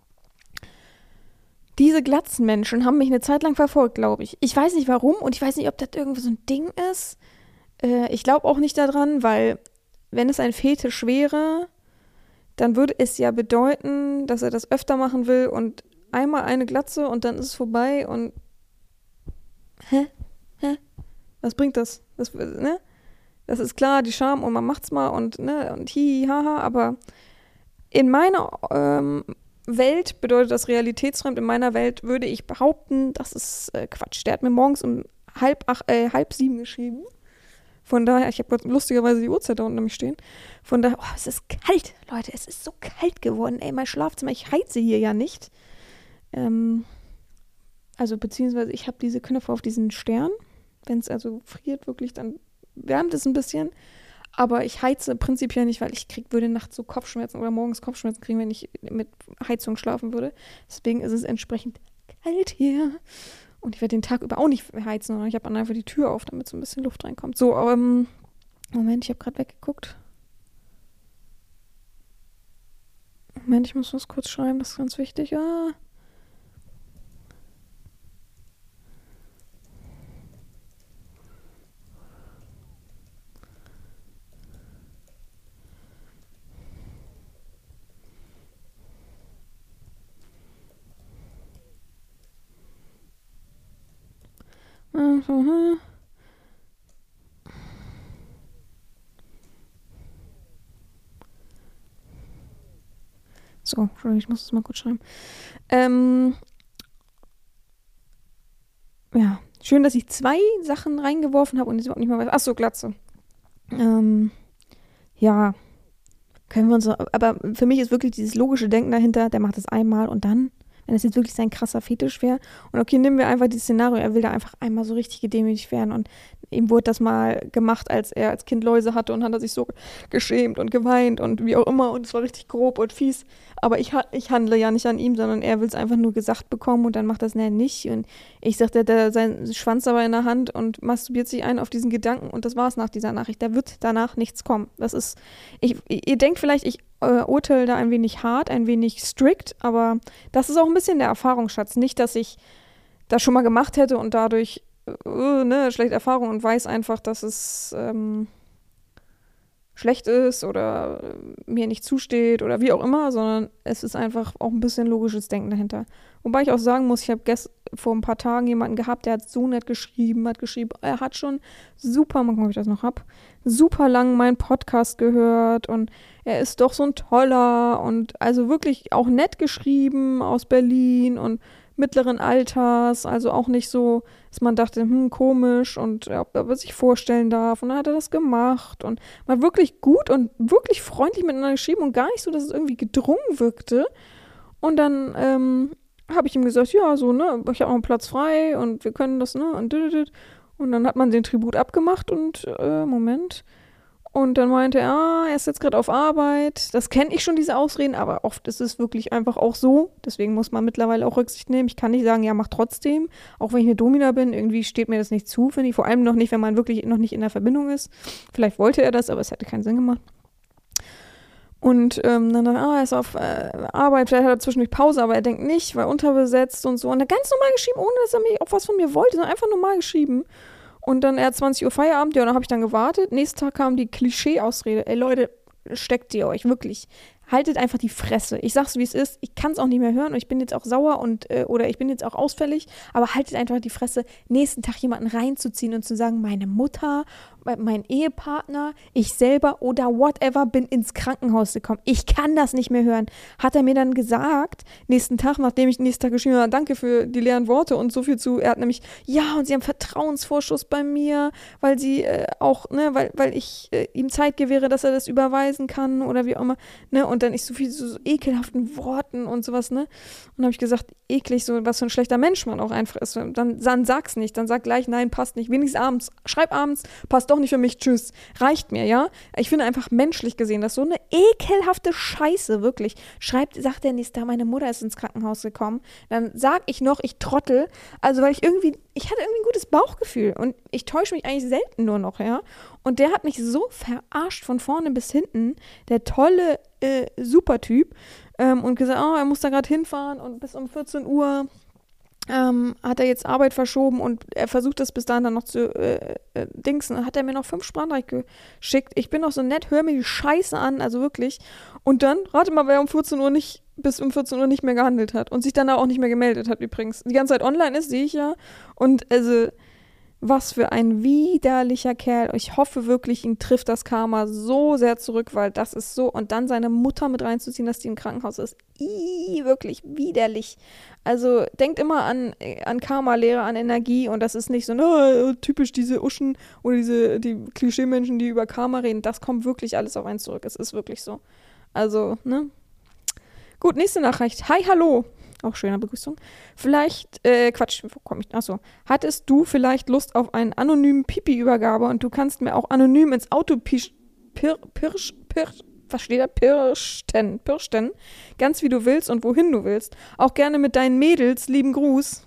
Diese Glatzenmenschen haben mich eine Zeit lang verfolgt, glaube ich. Ich weiß nicht warum und ich weiß nicht, ob das irgendwie so ein Ding ist. Äh, ich glaube auch nicht daran, weil, wenn es ein Fetisch wäre, dann würde es ja bedeuten, dass er das öfter machen will und einmal eine Glatze und dann ist es vorbei und hä? Hä? Was bringt das? Das, ne? Das ist klar, die Scham und man macht's mal und ne, und hi, haha, aber in meiner ähm, Welt bedeutet das realitätsfremd. In meiner Welt würde ich behaupten, das ist äh, Quatsch. Der hat mir morgens um halb, ach, äh, halb sieben geschrieben. Von daher, ich habe lustigerweise die Uhrzeit da unten nämlich stehen. Von daher, oh, es ist kalt, Leute, es ist so kalt geworden. Ey, mein Schlafzimmer, ich heize hier ja nicht. Ähm, also beziehungsweise ich habe diese Knöpfe auf diesen Stern. Wenn es also friert wirklich, dann wärmt es ein bisschen. Aber ich heize prinzipiell nicht, weil ich krieg, würde nachts so Kopfschmerzen oder morgens Kopfschmerzen kriegen, wenn ich mit Heizung schlafen würde. Deswegen ist es entsprechend kalt hier. Und ich werde den Tag über auch nicht heizen, sondern ich habe dann einfach die Tür auf, damit so ein bisschen Luft reinkommt. So, ähm, Moment, ich habe gerade weggeguckt. Moment, ich muss was kurz schreiben, das ist ganz wichtig. Ah. So, Entschuldigung, ich muss das mal kurz schreiben. Ähm, ja, schön, dass ich zwei Sachen reingeworfen habe und ich überhaupt nicht mal weiß. Achso, Glatze. Ähm, ja, können wir uns so, aber für mich ist wirklich dieses logische Denken dahinter, der macht das einmal und dann, wenn das jetzt wirklich sein krasser Fetisch wäre. Und okay, nehmen wir einfach dieses Szenario, er will da einfach einmal so richtig gedemütigt werden und ihm wurde das mal gemacht, als er als Kind Läuse hatte und hat er sich so geschämt und geweint und wie auch immer und es war richtig grob und fies. Aber ich, ich handle ja nicht an ihm, sondern er will es einfach nur gesagt bekommen und dann macht das nicht. Und ich sagte, der hat seinen Schwanz aber in der Hand und masturbiert sich ein auf diesen Gedanken und das war es nach dieser Nachricht. Da wird danach nichts kommen. Das ist, ich, ihr denkt vielleicht, ich äh, urteile da ein wenig hart, ein wenig strikt, aber das ist auch ein bisschen der Erfahrungsschatz. Nicht, dass ich das schon mal gemacht hätte und dadurch äh, ne, schlechte Erfahrung und weiß einfach, dass es ähm, schlecht ist oder äh, mir nicht zusteht oder wie auch immer, sondern es ist einfach auch ein bisschen logisches Denken dahinter. Wobei ich auch sagen muss, ich habe vor ein paar Tagen jemanden gehabt, der hat so nett geschrieben, hat geschrieben, er hat schon super, mal gucken, ob ich das noch hab, super lang meinen Podcast gehört und er ist doch so ein toller und also wirklich auch nett geschrieben aus Berlin und mittleren Alters, also auch nicht so, dass man dachte, hm, komisch und ob er sich vorstellen darf und dann hat er das gemacht und war wirklich gut und wirklich freundlich miteinander geschrieben und gar nicht so, dass es irgendwie gedrungen wirkte und dann ähm, habe ich ihm gesagt, ja, so, ne, ich habe noch einen Platz frei und wir können das, ne, und und dann hat man den Tribut abgemacht und, äh, Moment, und dann meinte er, ah, er ist jetzt gerade auf Arbeit. Das kenne ich schon, diese Ausreden, aber oft ist es wirklich einfach auch so. Deswegen muss man mittlerweile auch Rücksicht nehmen. Ich kann nicht sagen, ja, mach trotzdem. Auch wenn ich eine Domina bin, irgendwie steht mir das nicht zu, finde ich. Vor allem noch nicht, wenn man wirklich noch nicht in der Verbindung ist. Vielleicht wollte er das, aber es hätte keinen Sinn gemacht. Und ähm, dann, ah, er ist auf äh, Arbeit, vielleicht hat er zwischendurch Pause, aber er denkt nicht, weil unterbesetzt und so. Und er ganz normal geschrieben, ohne dass er mich auch was von mir wollte, sondern einfach normal geschrieben. Und dann, er hat zwanzig Uhr Feierabend, ja, und dann habe ich dann gewartet. Nächsten Tag kam die Klischee-Ausrede. Ey, Leute, steckt ihr euch, wirklich. Haltet einfach die Fresse. Ich sag's, wie es ist. Ich kann es auch nicht mehr hören und ich bin jetzt auch sauer und äh, oder ich bin jetzt auch ausfällig, aber haltet einfach die Fresse, nächsten Tag jemanden reinzuziehen und zu sagen, meine Mutter, mein Ehepartner, ich selber oder whatever bin ins Krankenhaus gekommen. Ich kann das nicht mehr hören. Hat er mir dann gesagt, nächsten Tag, nachdem ich nächsten Tag geschrieben habe, danke für die leeren Worte und so viel zu, er hat nämlich, ja, und sie haben Vertrauensvorschuss bei mir, weil sie äh, auch, ne, weil, weil ich äh, ihm Zeit gewähre, dass er das überweisen kann oder wie auch immer, ne, und dann ich so viel so, so ekelhaften Worten und sowas, ne, und dann habe ich gesagt, eklig, so was für ein schlechter Mensch man auch einfach ist, dann, dann sag's nicht, dann sag gleich, nein, passt nicht, wenigstens abends, schreib abends, passt doch nicht für mich, tschüss, reicht mir, ja, ich finde einfach menschlich gesehen, das ist so eine ekelhafte Scheiße, wirklich, schreibt, sagt der nächste Tag, meine Mutter ist ins Krankenhaus gekommen, dann sag ich noch, ich trottel, also weil ich irgendwie, ich hatte irgendwie ein gutes Bauchgefühl und ich täusche mich eigentlich selten nur noch, ja, und der hat mich so verarscht von vorne bis hinten, der tolle äh, Supertyp, ähm, und gesagt, oh, er muss da gerade hinfahren und bis um vierzehn Uhr ähm, hat er jetzt Arbeit verschoben und er versucht das bis dahin dann noch zu äh, äh, dingsen. Dann hat er mir noch fünf Sprachnachrichten geschickt. Ich bin noch so nett, hör mir die Scheiße an, also wirklich. Und dann, rate mal, wer um vierzehn Uhr nicht, bis um vierzehn Uhr nicht mehr gehandelt hat und sich dann auch nicht mehr gemeldet hat übrigens. Die ganze Zeit online ist, sehe ich ja. Und also, was für ein widerlicher Kerl. Ich hoffe wirklich, ihn trifft das Karma so sehr zurück, weil das ist so. Und dann seine Mutter mit reinzuziehen, dass die im Krankenhaus ist. Ih, wirklich widerlich. Also denkt immer an, an Karma-Lehre, an Energie. Und das ist nicht so, oh, typisch diese Uschen oder diese die Klischee-Menschen, die über Karma reden. Das kommt wirklich alles auf einen zurück. Es ist wirklich so. Also, ne? Gut, nächste Nachricht. Hi, hallo. Auch schöne Begrüßung. Vielleicht, äh, Quatsch, wo komme ich? Achso. Hattest du vielleicht Lust auf einen anonymen Pipi-Übergabe und du kannst mir auch anonym ins Auto pisch, pir, pirsch, pirsch, was steht da? Pirschen, pirschen, ganz wie du willst und wohin du willst. Auch gerne mit deinen Mädels, lieben Gruß.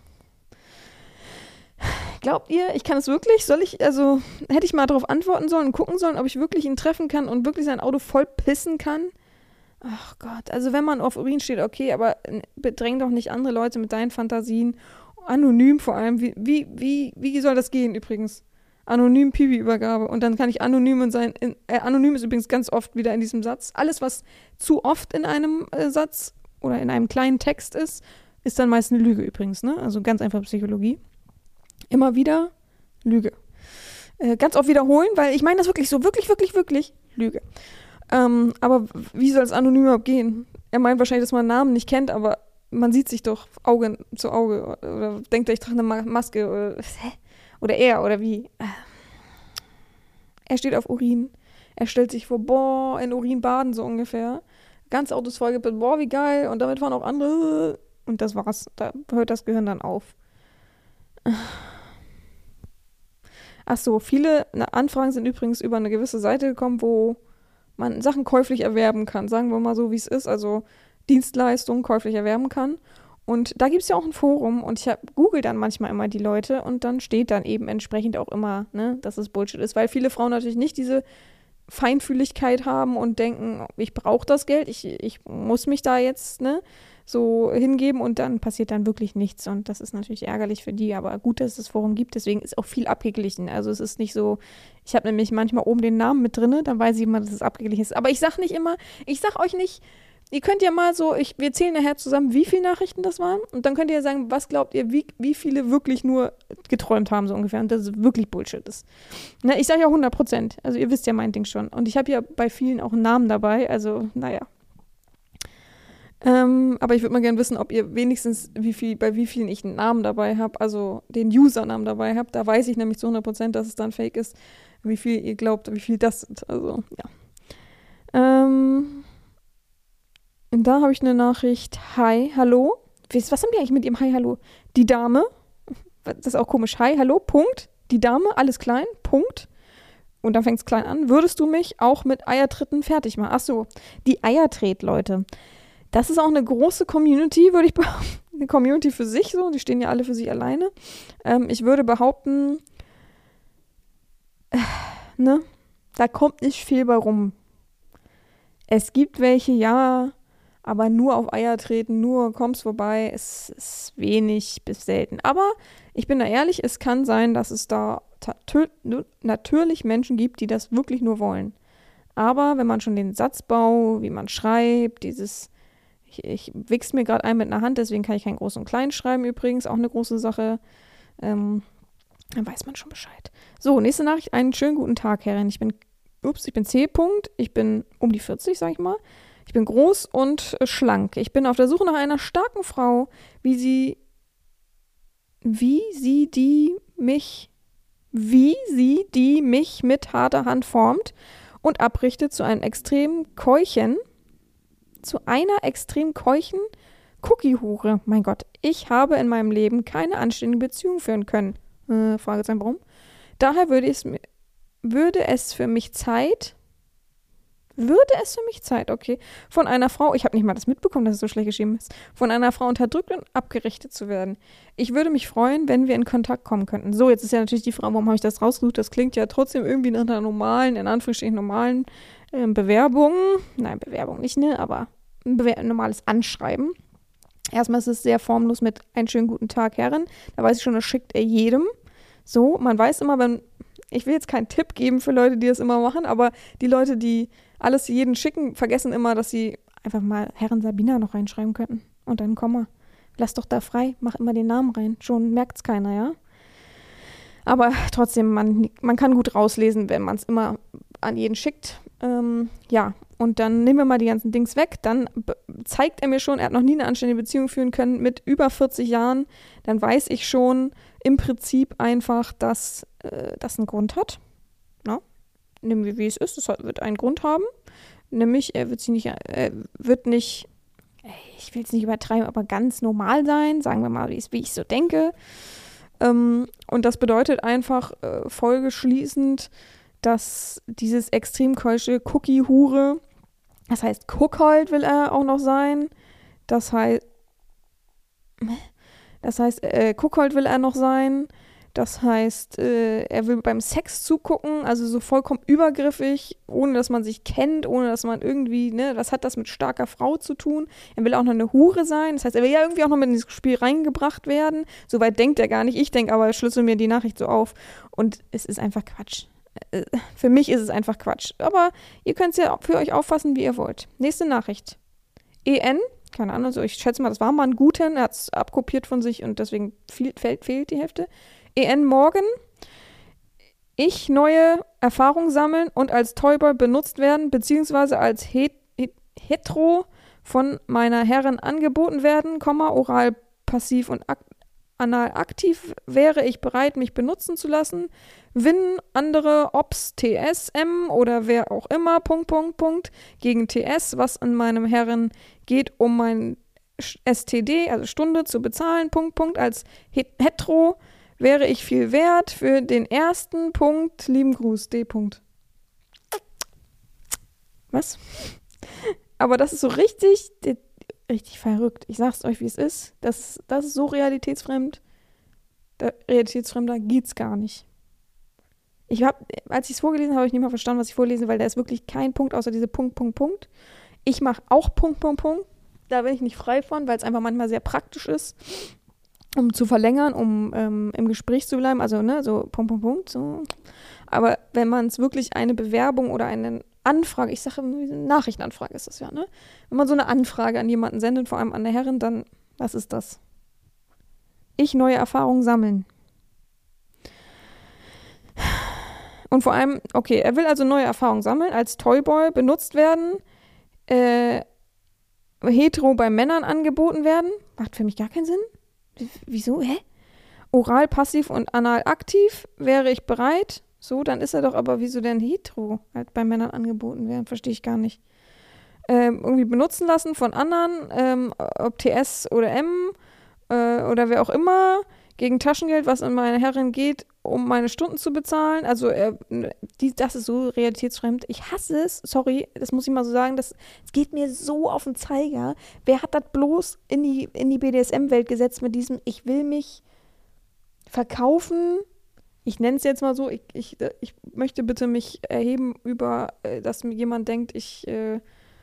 Glaubt ihr, ich kann es wirklich? Soll ich, also, hätte ich mal darauf antworten sollen und gucken sollen, ob ich wirklich ihn treffen kann und wirklich sein Auto voll pissen kann? Ach Gott, also wenn man auf Urin steht, okay, aber bedräng doch nicht andere Leute mit deinen Fantasien. Anonym vor allem. Wie, wie, wie, wie soll das gehen übrigens? Anonym Pipi-Übergabe. Und dann kann ich anonym in sein. In, äh, anonym ist übrigens ganz oft wieder in diesem Satz. Alles, was zu oft in einem äh, Satz oder in einem kleinen Text ist, ist dann meist eine Lüge übrigens, ne? Also ganz einfach Psychologie. Immer wieder Lüge. Äh, ganz oft wiederholen, weil ich meine das wirklich so, wirklich, wirklich, wirklich Lüge. Ähm, aber wie soll es anonym gehen? Er meint wahrscheinlich, dass man einen Namen nicht kennt, aber man sieht sich doch Auge zu Auge. Oder, oder denkt er, ich trage eine Ma- Maske. Oder, hä? Oder er, oder wie? Er steht auf Urin. Er stellt sich vor, boah, in Urin baden so ungefähr. Ganz Autos vollgepackt, boah, wie geil. Und damit fahren auch andere. Und das war's. Da hört das Gehirn dann auf. Ach so, viele Anfragen sind übrigens über eine gewisse Seite gekommen, wo man Sachen käuflich erwerben kann. Sagen wir mal so, wie es ist. Also Dienstleistungen käuflich erwerben kann. Und da gibt es ja auch ein Forum und ich google dann manchmal immer die Leute und dann steht dann eben entsprechend auch immer, ne, dass es Bullshit ist, weil viele Frauen natürlich nicht diese Feinfühligkeit haben und denken, ich brauche das Geld, ich, ich muss mich da jetzt, ne, so hingeben und dann passiert dann wirklich nichts und das ist natürlich ärgerlich für die, aber gut, dass es das Forum gibt, deswegen ist auch viel abgeglichen, also es ist nicht so, ich habe nämlich manchmal oben den Namen mit drin, dann weiß ich immer, dass es abgeglichen ist, aber ich sag nicht immer, ich sag euch nicht, ihr könnt ja mal so, ich, wir zählen nachher zusammen, wie viele Nachrichten das waren. Und dann könnt ihr ja sagen, was glaubt ihr, wie, wie viele wirklich nur geträumt haben, so ungefähr. Und das ist wirklich Bullshit ist. Ne, ich sage ja hundert Prozent. Also ihr wisst ja mein Ding schon. Und ich habe ja bei vielen auch einen Namen dabei. Also, naja. Ähm, aber ich würde mal gerne wissen, ob ihr wenigstens, wie viel, bei wie vielen ich einen Namen dabei habe. Also den Usernamen dabei habe. Da weiß ich nämlich zu hundert Prozent, dass es dann fake ist. Wie viel ihr glaubt, wie viel das sind. Also, ja. Ähm... Und da habe ich eine Nachricht. Hi, hallo. Was, was haben die eigentlich mit ihrem Hi, hallo? Die Dame. Das ist auch komisch. Hi, hallo, Punkt. Die Dame, alles klein, Punkt. Und dann fängt es klein an. Würdest du mich auch mit Eiertritten fertig machen? Ach so, die Eiertret, Leute. Das ist auch eine große Community, würde ich behaupten. Eine Community für sich so. Die stehen ja alle für sich alleine. Ähm, ich würde behaupten, äh, ne, da kommt nicht viel bei rum. Es gibt welche, ja, aber nur auf Eier treten, nur kommst vorbei, es ist wenig bis selten. Aber ich bin da ehrlich, es kann sein, dass es da tö- natürlich Menschen gibt, die das wirklich nur wollen. Aber wenn man schon den Satzbau, wie man schreibt, dieses, ich, ich wichs mir gerade ein mit einer Hand, deswegen kann ich kein Groß und Klein schreiben übrigens, auch eine große Sache, ähm, dann weiß man schon Bescheid. So, nächste Nachricht, einen schönen guten Tag, Herrin. Ich bin, ups, ich bin C. -Punkt. Ich bin um die vierzig, sag ich mal. Ich bin groß und äh, schlank. Ich bin auf der Suche nach einer starken Frau, wie sie, wie sie die mich, wie sie die mich mit harter Hand formt und abrichtet zu einem extremen Keuchen, zu einer extrem keuchen Cookie-Hure. Mein Gott, ich habe in meinem Leben keine anständige Beziehung führen können. Äh, Fragezeichen, warum? Daher würde es, würde es für mich Zeit, würde es für mich Zeit, okay, von einer Frau, ich habe nicht mal das mitbekommen, dass es so schlecht geschrieben ist, von einer Frau unterdrückt und abgerichtet zu werden. Ich würde mich freuen, wenn wir in Kontakt kommen könnten. So, jetzt ist ja natürlich die Frage, warum habe ich das rausgesucht? Das klingt ja trotzdem irgendwie nach einer normalen, in Anführungsstrichen normalen äh, Bewerbung. Nein, Bewerbung nicht, ne, aber ein, Bewer- ein normales Anschreiben. Erstmal ist es sehr formlos mit einen schönen guten Tag, Herren. Da weiß ich schon, das schickt er jedem. So, man weiß immer, wenn, ich will jetzt keinen Tipp geben für Leute, die das immer machen, aber die Leute, die alles jeden schicken, vergessen immer, dass sie einfach mal Herren Sabina noch reinschreiben könnten. Und dann Komma. Lass doch da frei, mach immer den Namen rein. Schon merkt's keiner, ja? Aber trotzdem, man, man kann gut rauslesen, wenn man es immer an jeden schickt. Ähm, ja, und dann nehmen wir mal die ganzen Dings weg. Dann be- zeigt er mir schon, er hat noch nie eine anständige Beziehung führen können mit über vierzig Jahren. Dann weiß ich schon im Prinzip einfach, dass äh, das einen Grund hat. No? Nehmen wir, wie es ist. Das wird einen Grund haben. Nämlich, er wird, sie nicht, er wird nicht, ich will es nicht übertreiben, aber ganz normal sein. Sagen wir mal, wie ich es so denke. Ähm, und das bedeutet einfach äh, folgeschließend, dass dieses extrem keusche Cookie-Hure, das heißt Kuckold will er auch noch sein, das heißt, das heißt, äh, Kuckold will er noch sein, das heißt, äh, er will beim Sex zugucken, also so vollkommen übergriffig, ohne dass man sich kennt, ohne dass man irgendwie, ne, was hat das mit starker Frau zu tun? Er will auch noch eine Hure sein, das heißt, er will ja irgendwie auch noch mit ins Spiel reingebracht werden, soweit denkt er gar nicht, ich denke aber, schlüssel mir die Nachricht so auf und es ist einfach Quatsch. Für mich ist es einfach Quatsch. Aber ihr könnt es ja für euch auffassen, wie ihr wollt. Nächste Nachricht. E N, keine Ahnung, so ich schätze mal, das war mal ein Guten, er hat es abkopiert von sich und deswegen fehlt, fehlt die Hälfte. E N morgen. Ich neue Erfahrungen sammeln und als Toyboy benutzt werden, beziehungsweise als het, het, hetero von meiner Herrin angeboten werden, Komma, oral, passiv und ak- anal aktiv, wäre ich bereit, mich benutzen zu lassen, wenn andere Ops, T S, M oder wer auch immer, Punkt, Punkt, Punkt, gegen T S, was in meinem Herren geht, um mein S T D, also Stunde, zu bezahlen, Punkt, Punkt, als hetero wäre ich viel wert für den ersten Punkt, lieben Gruß, D. Punkt. Was? Aber das ist so richtig, richtig verrückt. Ich sag's euch, wie es ist. Das, das ist so realitätsfremd. Da, realitätsfremder geht's gar nicht. Ich hab, als ich es vorgelesen habe, habe ich nicht mal verstanden, was ich vorlese, weil da ist wirklich kein Punkt außer diese Punkt, Punkt, Punkt. Ich mache auch Punkt, Punkt, Punkt. Da bin ich nicht frei von, weil es einfach manchmal sehr praktisch ist, um zu verlängern, um ähm, im Gespräch zu bleiben. Also, ne, so Punkt, Punkt, Punkt. So. Aber wenn man es wirklich eine Bewerbung oder eine Anfrage, ich sage, eine Nachrichtenanfrage ist das ja, ne? Wenn man so eine Anfrage an jemanden sendet, vor allem an der Herrin, dann, was ist das? Ich neue Erfahrungen sammeln. Und vor allem, okay, er will also neue Erfahrungen sammeln, als Toyboy benutzt werden, äh, hetero bei Männern angeboten werden. Macht für mich gar keinen Sinn. W- wieso? Hä? Oral, passiv und anal aktiv wäre ich bereit. So, dann ist er doch aber, wieso denn hetero halt bei Männern angeboten werden? Verstehe ich gar nicht. Ähm, irgendwie benutzen lassen von anderen, ähm, ob T S oder M äh, oder wer auch immer, gegen Taschengeld, was in meine Herren geht, um meine Stunden zu bezahlen. Also äh, die, das ist so realitätsfremd. Ich hasse es, sorry, das muss ich mal so sagen, das, das geht mir so auf den Zeiger. Wer hat das bloß in die, in die B D S M-Welt gesetzt mit diesem, ich will mich verkaufen, ich nenne es jetzt mal so, ich, ich, ich möchte bitte mich erheben über, äh, dass mir jemand denkt, ich äh,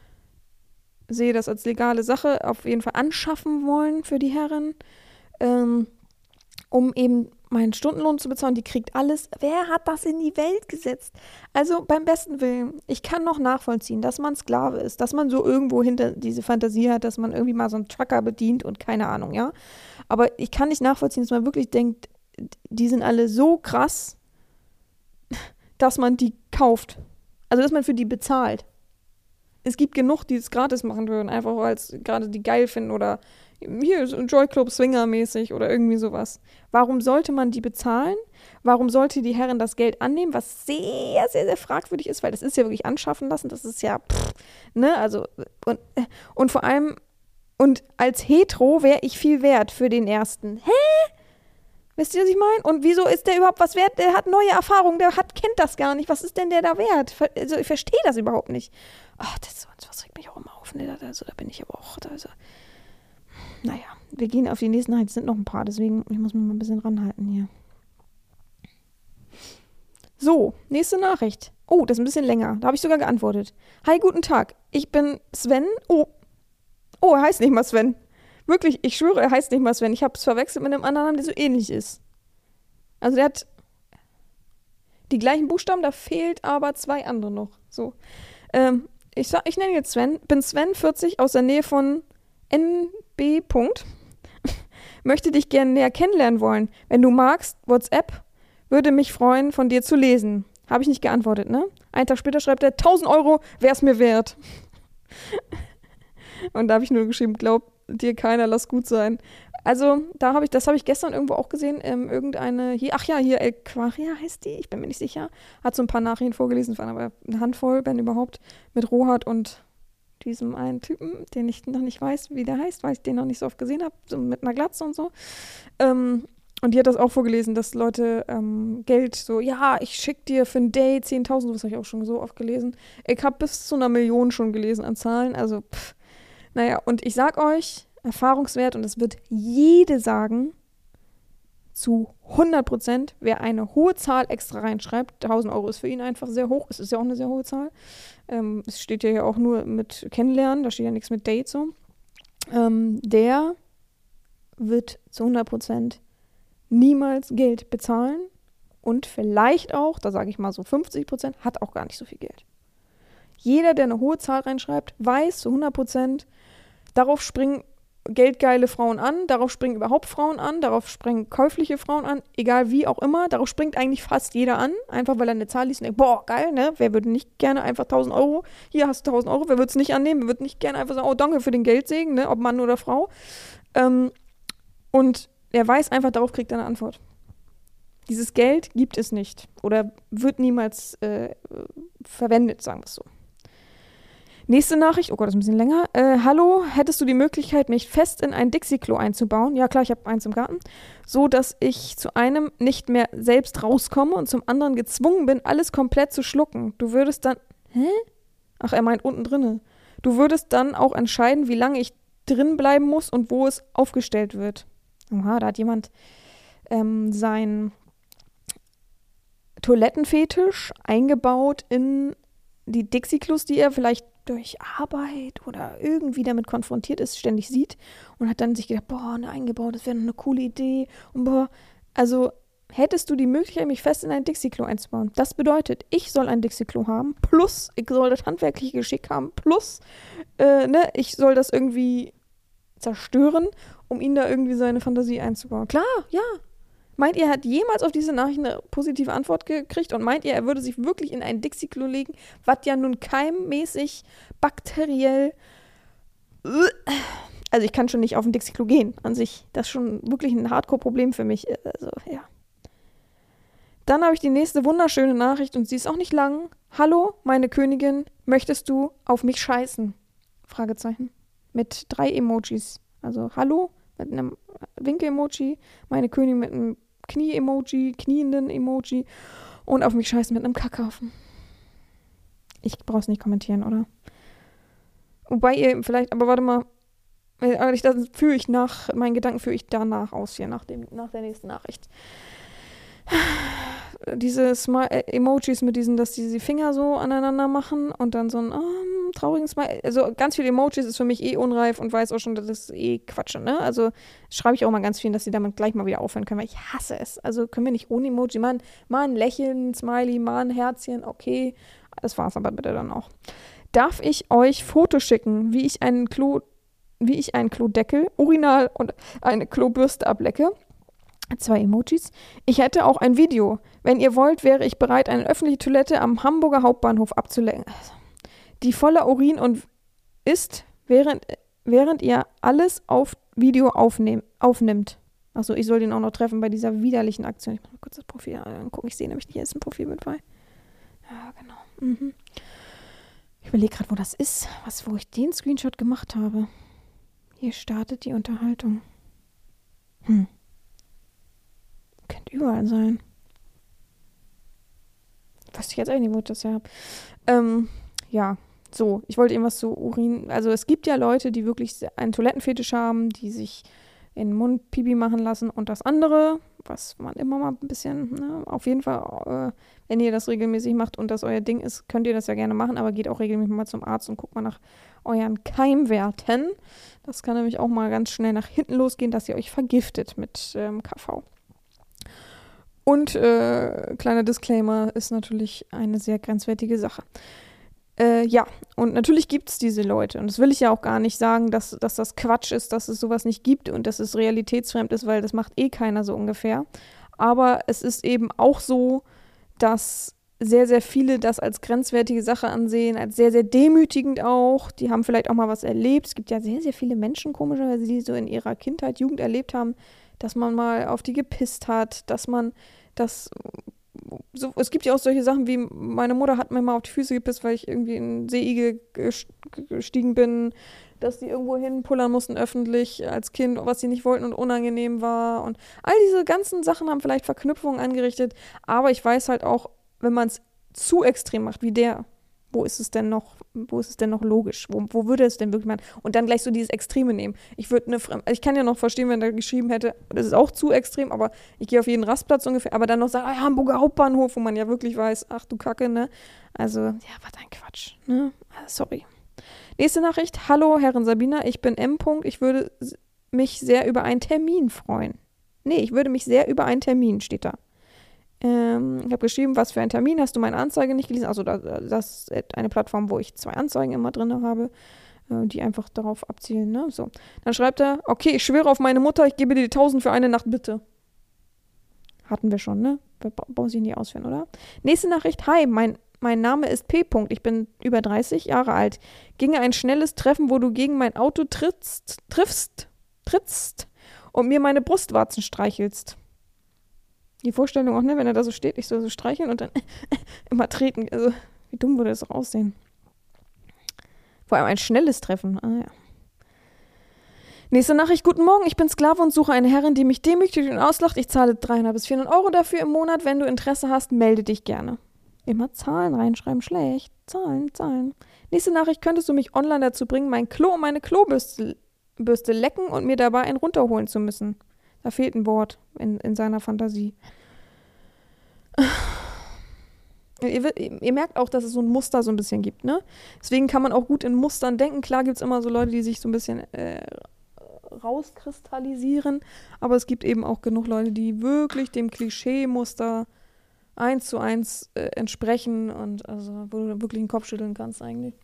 sehe das als legale Sache, auf jeden Fall anschaffen wollen für die Herren, ähm, um eben meinen Stundenlohn zu bezahlen. Die kriegt alles. Wer hat das in die Welt gesetzt? Also beim besten Willen, ich kann noch nachvollziehen, dass man Sklave ist, dass man so irgendwo hinter diese Fantasie hat, dass man irgendwie mal so einen Trucker bedient und keine Ahnung, ja. Aber ich kann nicht nachvollziehen, dass man wirklich denkt, die sind alle so krass, dass man die kauft. Also, dass man für die bezahlt. Es gibt genug, die es gratis machen würden, einfach weil es gerade die geil finden oder hier ist ein Joy Club Swinger-mäßig oder irgendwie sowas. Warum sollte man die bezahlen? Warum sollte die Herrin das Geld annehmen, was sehr, sehr, sehr fragwürdig ist, weil das ist ja wirklich anschaffen lassen, das ist ja, pff, ne, also, und, und vor allem, und als Hetero wäre ich viel wert für den ersten. Hä? Wisst ihr, was ich meine? Und wieso ist der überhaupt was wert? Der hat neue Erfahrungen, der hat, kennt das gar nicht. Was ist denn der da wert? Also ich verstehe das überhaupt nicht. Ach, das, das regt mich auch immer auf. Ne? Also, da bin ich aber auch. Also, naja, wir gehen auf die nächsten Nachrichten. Es sind noch ein paar, deswegen ich muss mich mal ein bisschen ranhalten hier. So, nächste Nachricht. Oh, das ist ein bisschen länger. Da habe ich sogar geantwortet. Hi, guten Tag. Ich bin Sven. Oh, oh, er heißt nicht mal Sven. Wirklich, ich schwöre, er heißt nicht mal Sven. Ich habe es verwechselt mit einem anderen Namen, der so ähnlich ist. Also der hat die gleichen Buchstaben, da fehlt aber zwei andere noch. So. Ähm, ich sag, ich nenne jetzt Sven. Bin Sven, vierzig, aus der Nähe von N B. Möchte dich gerne näher kennenlernen wollen. Wenn du magst, WhatsApp, würde mich freuen, von dir zu lesen. Habe ich nicht geantwortet, ne? Einen Tag später schreibt er, tausend Euro wäre es mir wert. Und da habe ich nur geschrieben, glaub dir keiner, lass gut sein. Also, da habe ich, das habe ich gestern irgendwo auch gesehen, ähm, irgendeine, hier, ach ja, hier, El Quaria heißt die, ich bin mir nicht sicher, hat so ein paar Nachrichten vorgelesen, waren aber eine Handvoll, wenn überhaupt, mit Rohat und diesem einen Typen, den ich noch nicht weiß, wie der heißt, weil ich den noch nicht so oft gesehen habe, so mit einer Glatze und so. Ähm, und die hat das auch vorgelesen, dass Leute ähm, Geld so, ja, ich schick dir für ein Date zehntausend, das habe ich auch schon so oft gelesen. Ich habe bis zu einer Million schon gelesen an Zahlen, also pff. Naja, und ich sag euch, Erfahrungswert, und das wird jede sagen, zu hundert Prozent, wer eine hohe Zahl extra reinschreibt, tausend Euro ist für ihn einfach sehr hoch, es ist ja auch eine sehr hohe Zahl, ähm, es steht ja hier auch nur mit Kennenlernen, da steht ja nichts mit Date so, ähm, der wird zu hundert Prozent niemals Geld bezahlen und vielleicht auch, da sage ich mal so fünfzig Prozent, hat auch gar nicht so viel Geld. Jeder, der eine hohe Zahl reinschreibt, weiß zu hundert Prozent, darauf springen geldgeile Frauen an, darauf springen überhaupt Frauen an, darauf springen käufliche Frauen an, egal wie auch immer, darauf springt eigentlich fast jeder an, einfach weil er eine Zahl liest und denkt, boah, geil, ne, wer würde nicht gerne einfach tausend Euro, hier hast du tausend Euro, wer würde es nicht annehmen, wer würde nicht gerne einfach sagen, oh, danke für den Geldsegen, ne, ob Mann oder Frau, ähm, und er weiß einfach, darauf kriegt er eine Antwort. Dieses Geld gibt es nicht oder wird niemals äh, verwendet, sagen wir es so. Nächste Nachricht, oh Gott, das ist ein bisschen länger. Äh, hallo, hättest du die Möglichkeit, mich fest in ein Dixie-Klo einzubauen? Ja klar, ich habe eins im Garten. So, dass ich zu einem nicht mehr selbst rauskomme und zum anderen gezwungen bin, alles komplett zu schlucken. Du würdest dann... Hä? Ach, er meint unten drinne. Du würdest dann auch entscheiden, wie lange ich drin bleiben muss und wo es aufgestellt wird. Oha, da hat jemand ähm, sein Toilettenfetisch eingebaut in die Dixie-Klos, die er vielleicht durch Arbeit oder irgendwie damit konfrontiert ist, ständig sieht und hat dann sich gedacht, boah, ne, eingebaut, das wäre eine coole Idee. Und boah, also hättest du die Möglichkeit, mich fest in ein Dixie-Klo einzubauen. Das bedeutet, ich soll ein Dixie-Klo haben, plus ich soll das handwerkliche Geschick haben, plus äh, ne, ich soll das irgendwie zerstören, um ihn da irgendwie seine Fantasie einzubauen. Klar, ja. Meint ihr, er hat jemals auf diese Nachricht eine positive Antwort gekriegt und meint ihr, er würde sich wirklich in ein Dixie-Klo legen, was ja nun keimmäßig, bakteriell, also ich kann schon nicht auf ein Dixie-Klo gehen an sich. Das ist schon wirklich ein Hardcore-Problem für mich. Also, ja. Dann habe ich die nächste wunderschöne Nachricht und sie ist auch nicht lang. Hallo, meine Königin, möchtest du auf mich scheißen? Fragezeichen. Mit drei Emojis. Also hallo mit einem Winkel-Emoji, meine Königin mit einem Knie-Emoji, knienden Emoji und auf mich scheißen mit einem Kackhaufen. Ich brauche es nicht kommentieren, oder? Wobei ihr vielleicht, aber warte mal, das führe ich nach, meinen Gedanken führe ich danach aus hier, nach, dem, nach der nächsten Nachricht. Diese Smile Emojis mit diesen, dass die die Finger so aneinander machen und dann so ein um, traurigen Smile. Also ganz viele Emojis ist für mich eh unreif und weiß auch schon, dass das eh Quatsch, ne? Also schreibe ich auch mal ganz vielen, dass sie damit gleich mal wieder aufhören können, weil ich hasse es. Also können wir nicht ohne Emoji, mal, mal ein Lächeln, Smiley, mal ein Herzchen, okay. Das war's aber bitte dann auch. Darf ich euch Fotos schicken, wie ich einen Klo, wie ich einen Klodeckel, Urinal und eine Klobürste ablecke? Zwei Emojis. Ich hätte auch ein Video. Wenn ihr wollt, wäre ich bereit, eine öffentliche Toilette am Hamburger Hauptbahnhof abzulecken, die voller Urin und ist, während, während ihr alles auf Video aufnehm, aufnimmt. Achso, ich soll den auch noch treffen bei dieser widerlichen Aktion. Ich muss mal kurz das Profil angucken. Ich sehe nämlich nicht, hier ist ein Profil mit bei. Ja, genau. Mhm. Ich überlege gerade, wo das ist, was, wo ich den Screenshot gemacht habe. Hier startet die Unterhaltung. Hm. Könnte überall sein. Weiß ich jetzt eigentlich nicht, wo ich das her habe. Ähm, ja, so. Ich wollte eben was zu Urin. Also es gibt ja Leute, die wirklich einen Toilettenfetisch haben, die sich in den Mund Pipi machen lassen. Und das andere, was man immer mal ein bisschen, ne, auf jeden Fall, äh, wenn ihr das regelmäßig macht und das euer Ding ist, könnt ihr das ja gerne machen, aber geht auch regelmäßig mal zum Arzt und guckt mal nach euren Keimwerten. Das kann nämlich auch mal ganz schnell nach hinten losgehen, dass ihr euch vergiftet mit ähm, K V. Und äh, kleiner Disclaimer, ist natürlich eine sehr grenzwertige Sache. Äh, ja, und natürlich gibt es diese Leute. Und das will ich ja auch gar nicht sagen, dass, dass das Quatsch ist, dass es sowas nicht gibt und dass es realitätsfremd ist, weil das macht eh keiner so ungefähr. Aber es ist eben auch so, dass sehr, sehr viele das als grenzwertige Sache ansehen, als sehr, sehr demütigend auch. Die haben vielleicht auch mal was erlebt. Es gibt ja sehr, sehr viele Menschen, komischerweise, die so in ihrer Kindheit, Jugend erlebt haben, dass man mal auf die gepisst hat, dass man das, so, es gibt ja auch solche Sachen wie, meine Mutter hat mir mal auf die Füße gepisst, weil ich irgendwie in Seeigel gestiegen bin, dass die irgendwo hinpullern mussten öffentlich als Kind, was sie nicht wollten und unangenehm war und all diese ganzen Sachen haben vielleicht Verknüpfungen angerichtet, aber ich weiß halt auch, wenn man es zu extrem macht, wie der, wo ist es denn noch, wo ist es denn noch logisch? Wo, wo würde es denn wirklich machen? Und dann gleich so dieses Extreme nehmen. Ich würde eine Fremd, ich kann ja noch verstehen, wenn er geschrieben hätte, das ist auch zu extrem, aber ich gehe auf jeden Rastplatz ungefähr, aber dann noch sagen, ah, Hamburger Hauptbahnhof, wo man ja wirklich weiß, ach du Kacke, ne? Also, ja, was ein Quatsch, ne? Sorry. Nächste Nachricht. Hallo, Herrin Sabina, ich bin M. Ich würde mich sehr über einen Termin freuen. Nee, ich würde mich sehr über einen Termin, steht da. Ähm, ich habe geschrieben, was für ein Termin, hast du meine Anzeige nicht gelesen? Also das, das ist eine Plattform, wo ich zwei Anzeigen immer drin habe, äh, die einfach darauf abzielen. Ne? So. Dann schreibt er, okay, ich schwöre auf meine Mutter, ich gebe dir die tausend für eine Nacht, bitte. Hatten wir schon, ne? Wir brauchen sie nie ausführen, oder? Nächste Nachricht, hi, mein, mein Name ist P. Ich bin über dreißig Jahre alt. Ginge ein schnelles Treffen, wo du gegen mein Auto trittst, triffst, trittst und mir meine Brustwarzen streichelst. Die Vorstellung auch, ne, wenn er da so steht, ich soll so streicheln und dann immer treten. Also, wie dumm würde das auch aussehen. Vor allem ein schnelles Treffen. Ah ja. Nächste Nachricht. Guten Morgen, ich bin Sklave und suche eine Herrin, die mich demütigt und auslacht. Ich zahle dreihundert bis vierhundert Euro dafür im Monat. Wenn du Interesse hast, melde dich gerne. Immer Zahlen reinschreiben, schlecht. Zahlen, Zahlen. Nächste Nachricht. Könntest du mich online dazu bringen, mein Klo und meine Klobürste Bürste lecken und mir dabei einen runterholen zu müssen? Da fehlt ein Wort in, in seiner Fantasie. Ihr, ihr merkt auch, dass es so ein Muster so ein bisschen gibt, ne? Deswegen kann man auch gut in Mustern denken. Klar gibt es immer so Leute, die sich so ein bisschen äh, rauskristallisieren, aber es gibt eben auch genug Leute, die wirklich dem Klischee-Muster eins zu eins äh, entsprechen und also wo du wirklich den Kopf schütteln kannst eigentlich.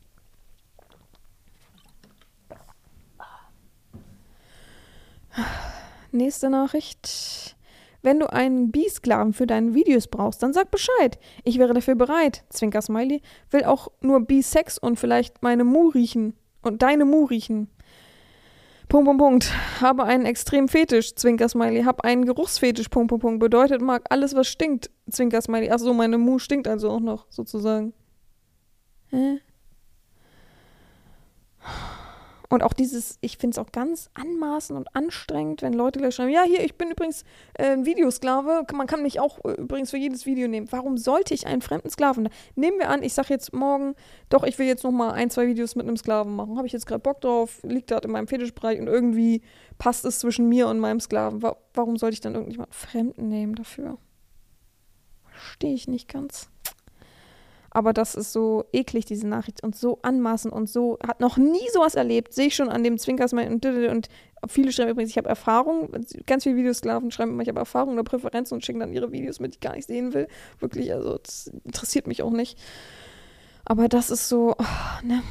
Nächste Nachricht. Wenn du einen Bi-Sklaven für deine Videos brauchst, dann sag Bescheid. Ich wäre dafür bereit. Zwinker Smiley. Will auch nur Bi-Sex und vielleicht meine Mu riechen. Und deine Mu riechen. Punkt, Punkt, Punkt. Habe einen extremen Fetisch. Zwinker Smiley. Hab einen Geruchsfetisch. Punkt, Punkt, Punkt. Bedeutet, mag alles, was stinkt. Zwinker Smiley. Ach so, meine Mu stinkt also auch noch, sozusagen. Hä? Und auch dieses, ich finde es auch ganz anmaßend und anstrengend, wenn Leute gleich schreiben, ja, hier, ich bin übrigens äh, ein Videosklave, man kann mich auch äh, übrigens für jedes Video nehmen. Warum sollte ich einen fremden Sklaven? Nehmen wir an, ich sage jetzt morgen, doch, ich will jetzt noch mal ein, zwei Videos mit einem Sklaven machen. Habe ich jetzt gerade Bock drauf, liegt gerade in meinem Fetischbereich und irgendwie passt es zwischen mir und meinem Sklaven. Wa- warum sollte ich dann irgendjemanden Fremden nehmen dafür? Verstehe ich nicht ganz. Aber das ist so eklig, diese Nachricht, und so anmaßend und so, hat noch nie sowas erlebt, sehe ich schon an dem Zwinkersmiley und und viele schreiben übrigens, ich habe Erfahrung, ganz viele Videosklaven schreiben immer, ich habe Erfahrung oder Präferenzen und schicken dann ihre Videos mit, die ich gar nicht sehen will. Wirklich, also das interessiert mich auch nicht. Aber das ist so, oh, ne.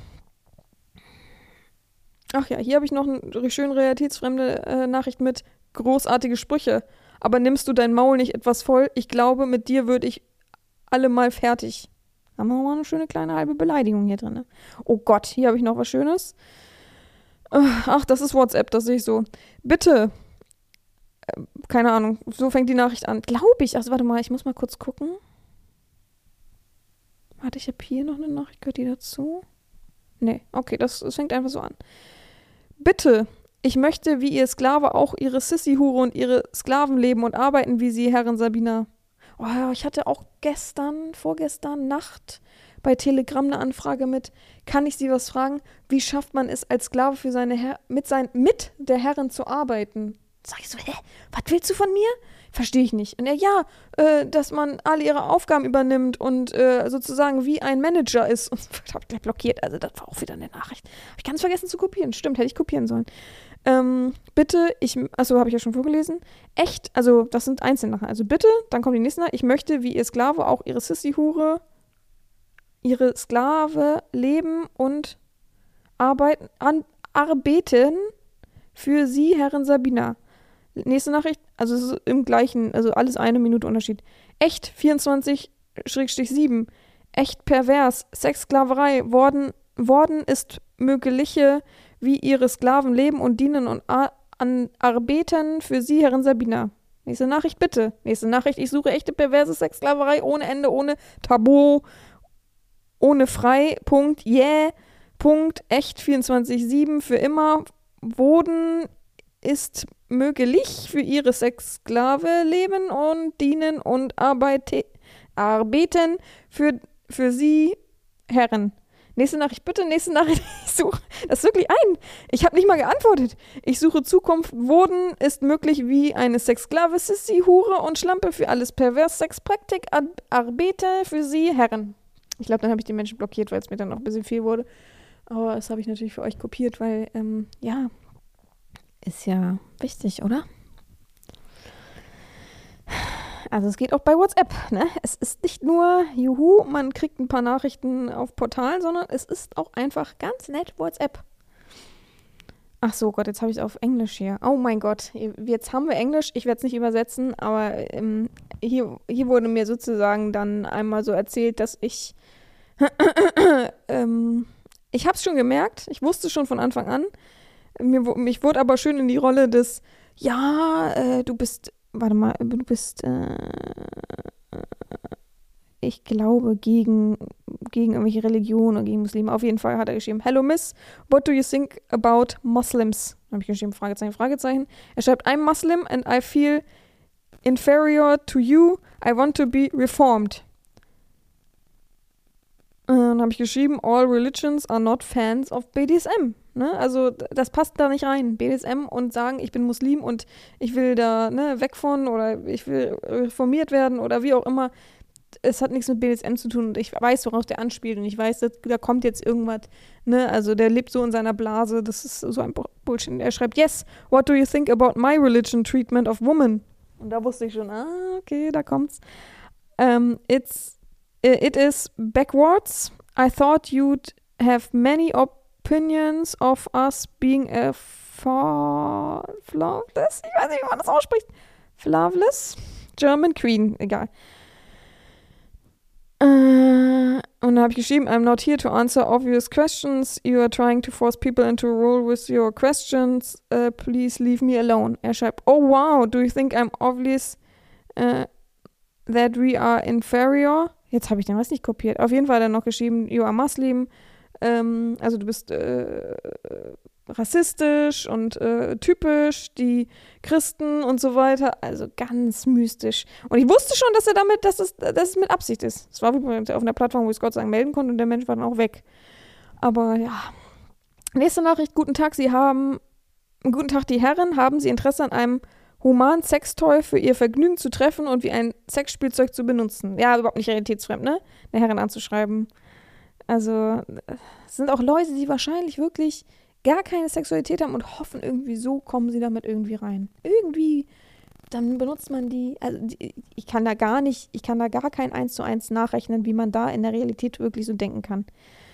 Ach ja, hier habe ich noch eine schön realitätsfremde äh, Nachricht mit großartige Sprüche. Aber nimmst du dein Maul nicht etwas voll? Ich glaube, mit dir würde ich alle mal fertig. Haben wir mal eine schöne kleine halbe Beleidigung hier drin. Ne? Oh Gott, hier habe ich noch was Schönes. Ach, das ist WhatsApp, das sehe ich so. Bitte, äh, keine Ahnung, so fängt die Nachricht an. Glaube ich. Ach, warte mal, ich muss mal kurz gucken. Warte, ich habe hier noch eine Nachricht. Gehört die dazu? Nee, okay, das, das fängt einfach so an. Bitte, ich möchte wie ihr Sklave auch ihre Sissi-Hure und ihre Sklaven leben und arbeiten wie sie, Herrin Sabina. Oh, ich hatte auch gestern, vorgestern Nacht bei Telegram eine Anfrage mit, kann ich Sie was fragen? Wie schafft man es als Sklave für seine Her- mit, sein, mit der Herrin zu arbeiten? Sag ich so, hä, was willst du von mir? Verstehe ich nicht. Und er, ja, äh, dass man alle ihre Aufgaben übernimmt und äh, sozusagen wie ein Manager ist. Und ich habe gleich blockiert, also das war auch wieder eine Nachricht. Habe ich ganz vergessen zu kopieren. Stimmt, hätte ich kopieren sollen. Ähm, bitte, ich, achso, habe ich ja schon vorgelesen. Echt, also das sind Einzelnachen. Also bitte, dann kommt die nächste Nachricht. Ich möchte wie ihr Sklave auch ihre Sissi-Hure, ihre Sklave leben und arbeiten, an, arbeiten für sie, Herrin Sabina. Nächste Nachricht, also es ist im gleichen, also alles eine Minute Unterschied. Echt, vierundzwanzig sieben. Echt pervers, Sexsklaverei, worden, worden ist mögliche, wie ihre Sklaven leben und dienen und a- an arbeiten für sie, Herrin Sabina. Nächste Nachricht, bitte. Nächste Nachricht, ich suche echte perverse Sexsklaverei, ohne Ende, ohne Tabu, ohne frei, Punkt, yeah, Punkt, echt, vierundzwanzig sieben, für immer, wurden ist möglich für ihre Sexsklave leben und dienen und arbeite, arbeiten für, für sie, Herren. Nächste Nachricht, bitte, nächste Nachricht. Ich suche, das ist wirklich ein. Ich habe nicht mal geantwortet. Ich suche Zukunft. Wurden ist möglich wie eine Sexsklave, Sissi, Hure und Schlampe für alles pervers, Sexpraktik, Ar- Arbeite für sie, Herren. Ich glaube, dann habe ich die Menschen blockiert, weil es mir dann noch ein bisschen viel wurde. Aber das habe ich natürlich für euch kopiert, weil, ähm, ja, ist ja wichtig, oder? Also es geht auch bei WhatsApp, ne? Es ist nicht nur, juhu, man kriegt ein paar Nachrichten auf Portalen, sondern es ist auch einfach ganz nett WhatsApp. Ach so, Gott, jetzt habe ich es auf Englisch hier. Oh mein Gott, jetzt haben wir Englisch. Ich werde es nicht übersetzen, aber ähm, hier, hier wurde mir sozusagen dann einmal so erzählt, dass ich ähm, ich habe es schon gemerkt, ich wusste schon von Anfang an, Mir, wu- mich wurde aber schön in die Rolle des, ja, äh, du bist, warte mal, du bist, äh, ich glaube, gegen, gegen irgendwelche Religionen oder gegen Muslime. Auf jeden Fall hat er geschrieben, Hello Miss, what do you think about Muslims? Habe ich geschrieben, Fragezeichen, Fragezeichen. Er schreibt, I'm Muslim and I feel inferior to you. I want to be reformed. Und dann habe ich geschrieben, all religions are not fans of B D S M. Ne? Also d- das passt da nicht rein. B D S M und sagen, ich bin Muslim und ich will da ne, weg von oder ich will reformiert werden oder wie auch immer. Es hat nichts mit B D S M zu tun und ich weiß, worauf der anspielt und ich weiß, dass, da kommt jetzt irgendwas, ne, also der lebt so in seiner Blase, das ist so ein Bu- Bullshit. Er schreibt, yes, what do you think about my religion treatment of women? Und da wusste ich schon, ah, okay, da kommt's. Um, it's, it is backwards. I thought you'd have many opinions of us being a fa- flawless, ich weiß nicht, wie man das ausspricht, flawless German Queen, egal. Äh, und da habe ich geschrieben, I'm not here to answer obvious questions. You are trying to force people into a role with your questions. Uh, please leave me alone. Er schreibt, oh wow, do you think I'm obvious uh, that we are inferior? Jetzt habe ich den Rest nicht kopiert. Auf jeden Fall hat er noch geschrieben, you are Muslim. Ähm, also du bist äh, rassistisch und äh, typisch, die Christen und so weiter. Also ganz mystisch. Und ich wusste schon, dass er damit, dass es, dass es mit Absicht ist. Es war übrigens auf einer Plattform, wo ich es Gott sei Dank melden konnte und der Mensch war dann auch weg. Aber ja. Nächste Nachricht, guten Tag, Sie haben, guten Tag, die Herren, haben Sie Interesse an einem humanen Sextoy für Ihr Vergnügen zu treffen und wie ein Sexspielzeug zu benutzen? Ja, überhaupt nicht realitätsfremd, ne? Eine Herren anzuschreiben. Also, es sind auch Leute, die wahrscheinlich wirklich gar keine Sexualität haben und hoffen irgendwie, so kommen sie damit irgendwie rein. Irgendwie, dann benutzt man die, also die, ich kann da gar nicht, ich kann da gar kein eins zu eins nachrechnen, wie man da in der Realität wirklich so denken kann.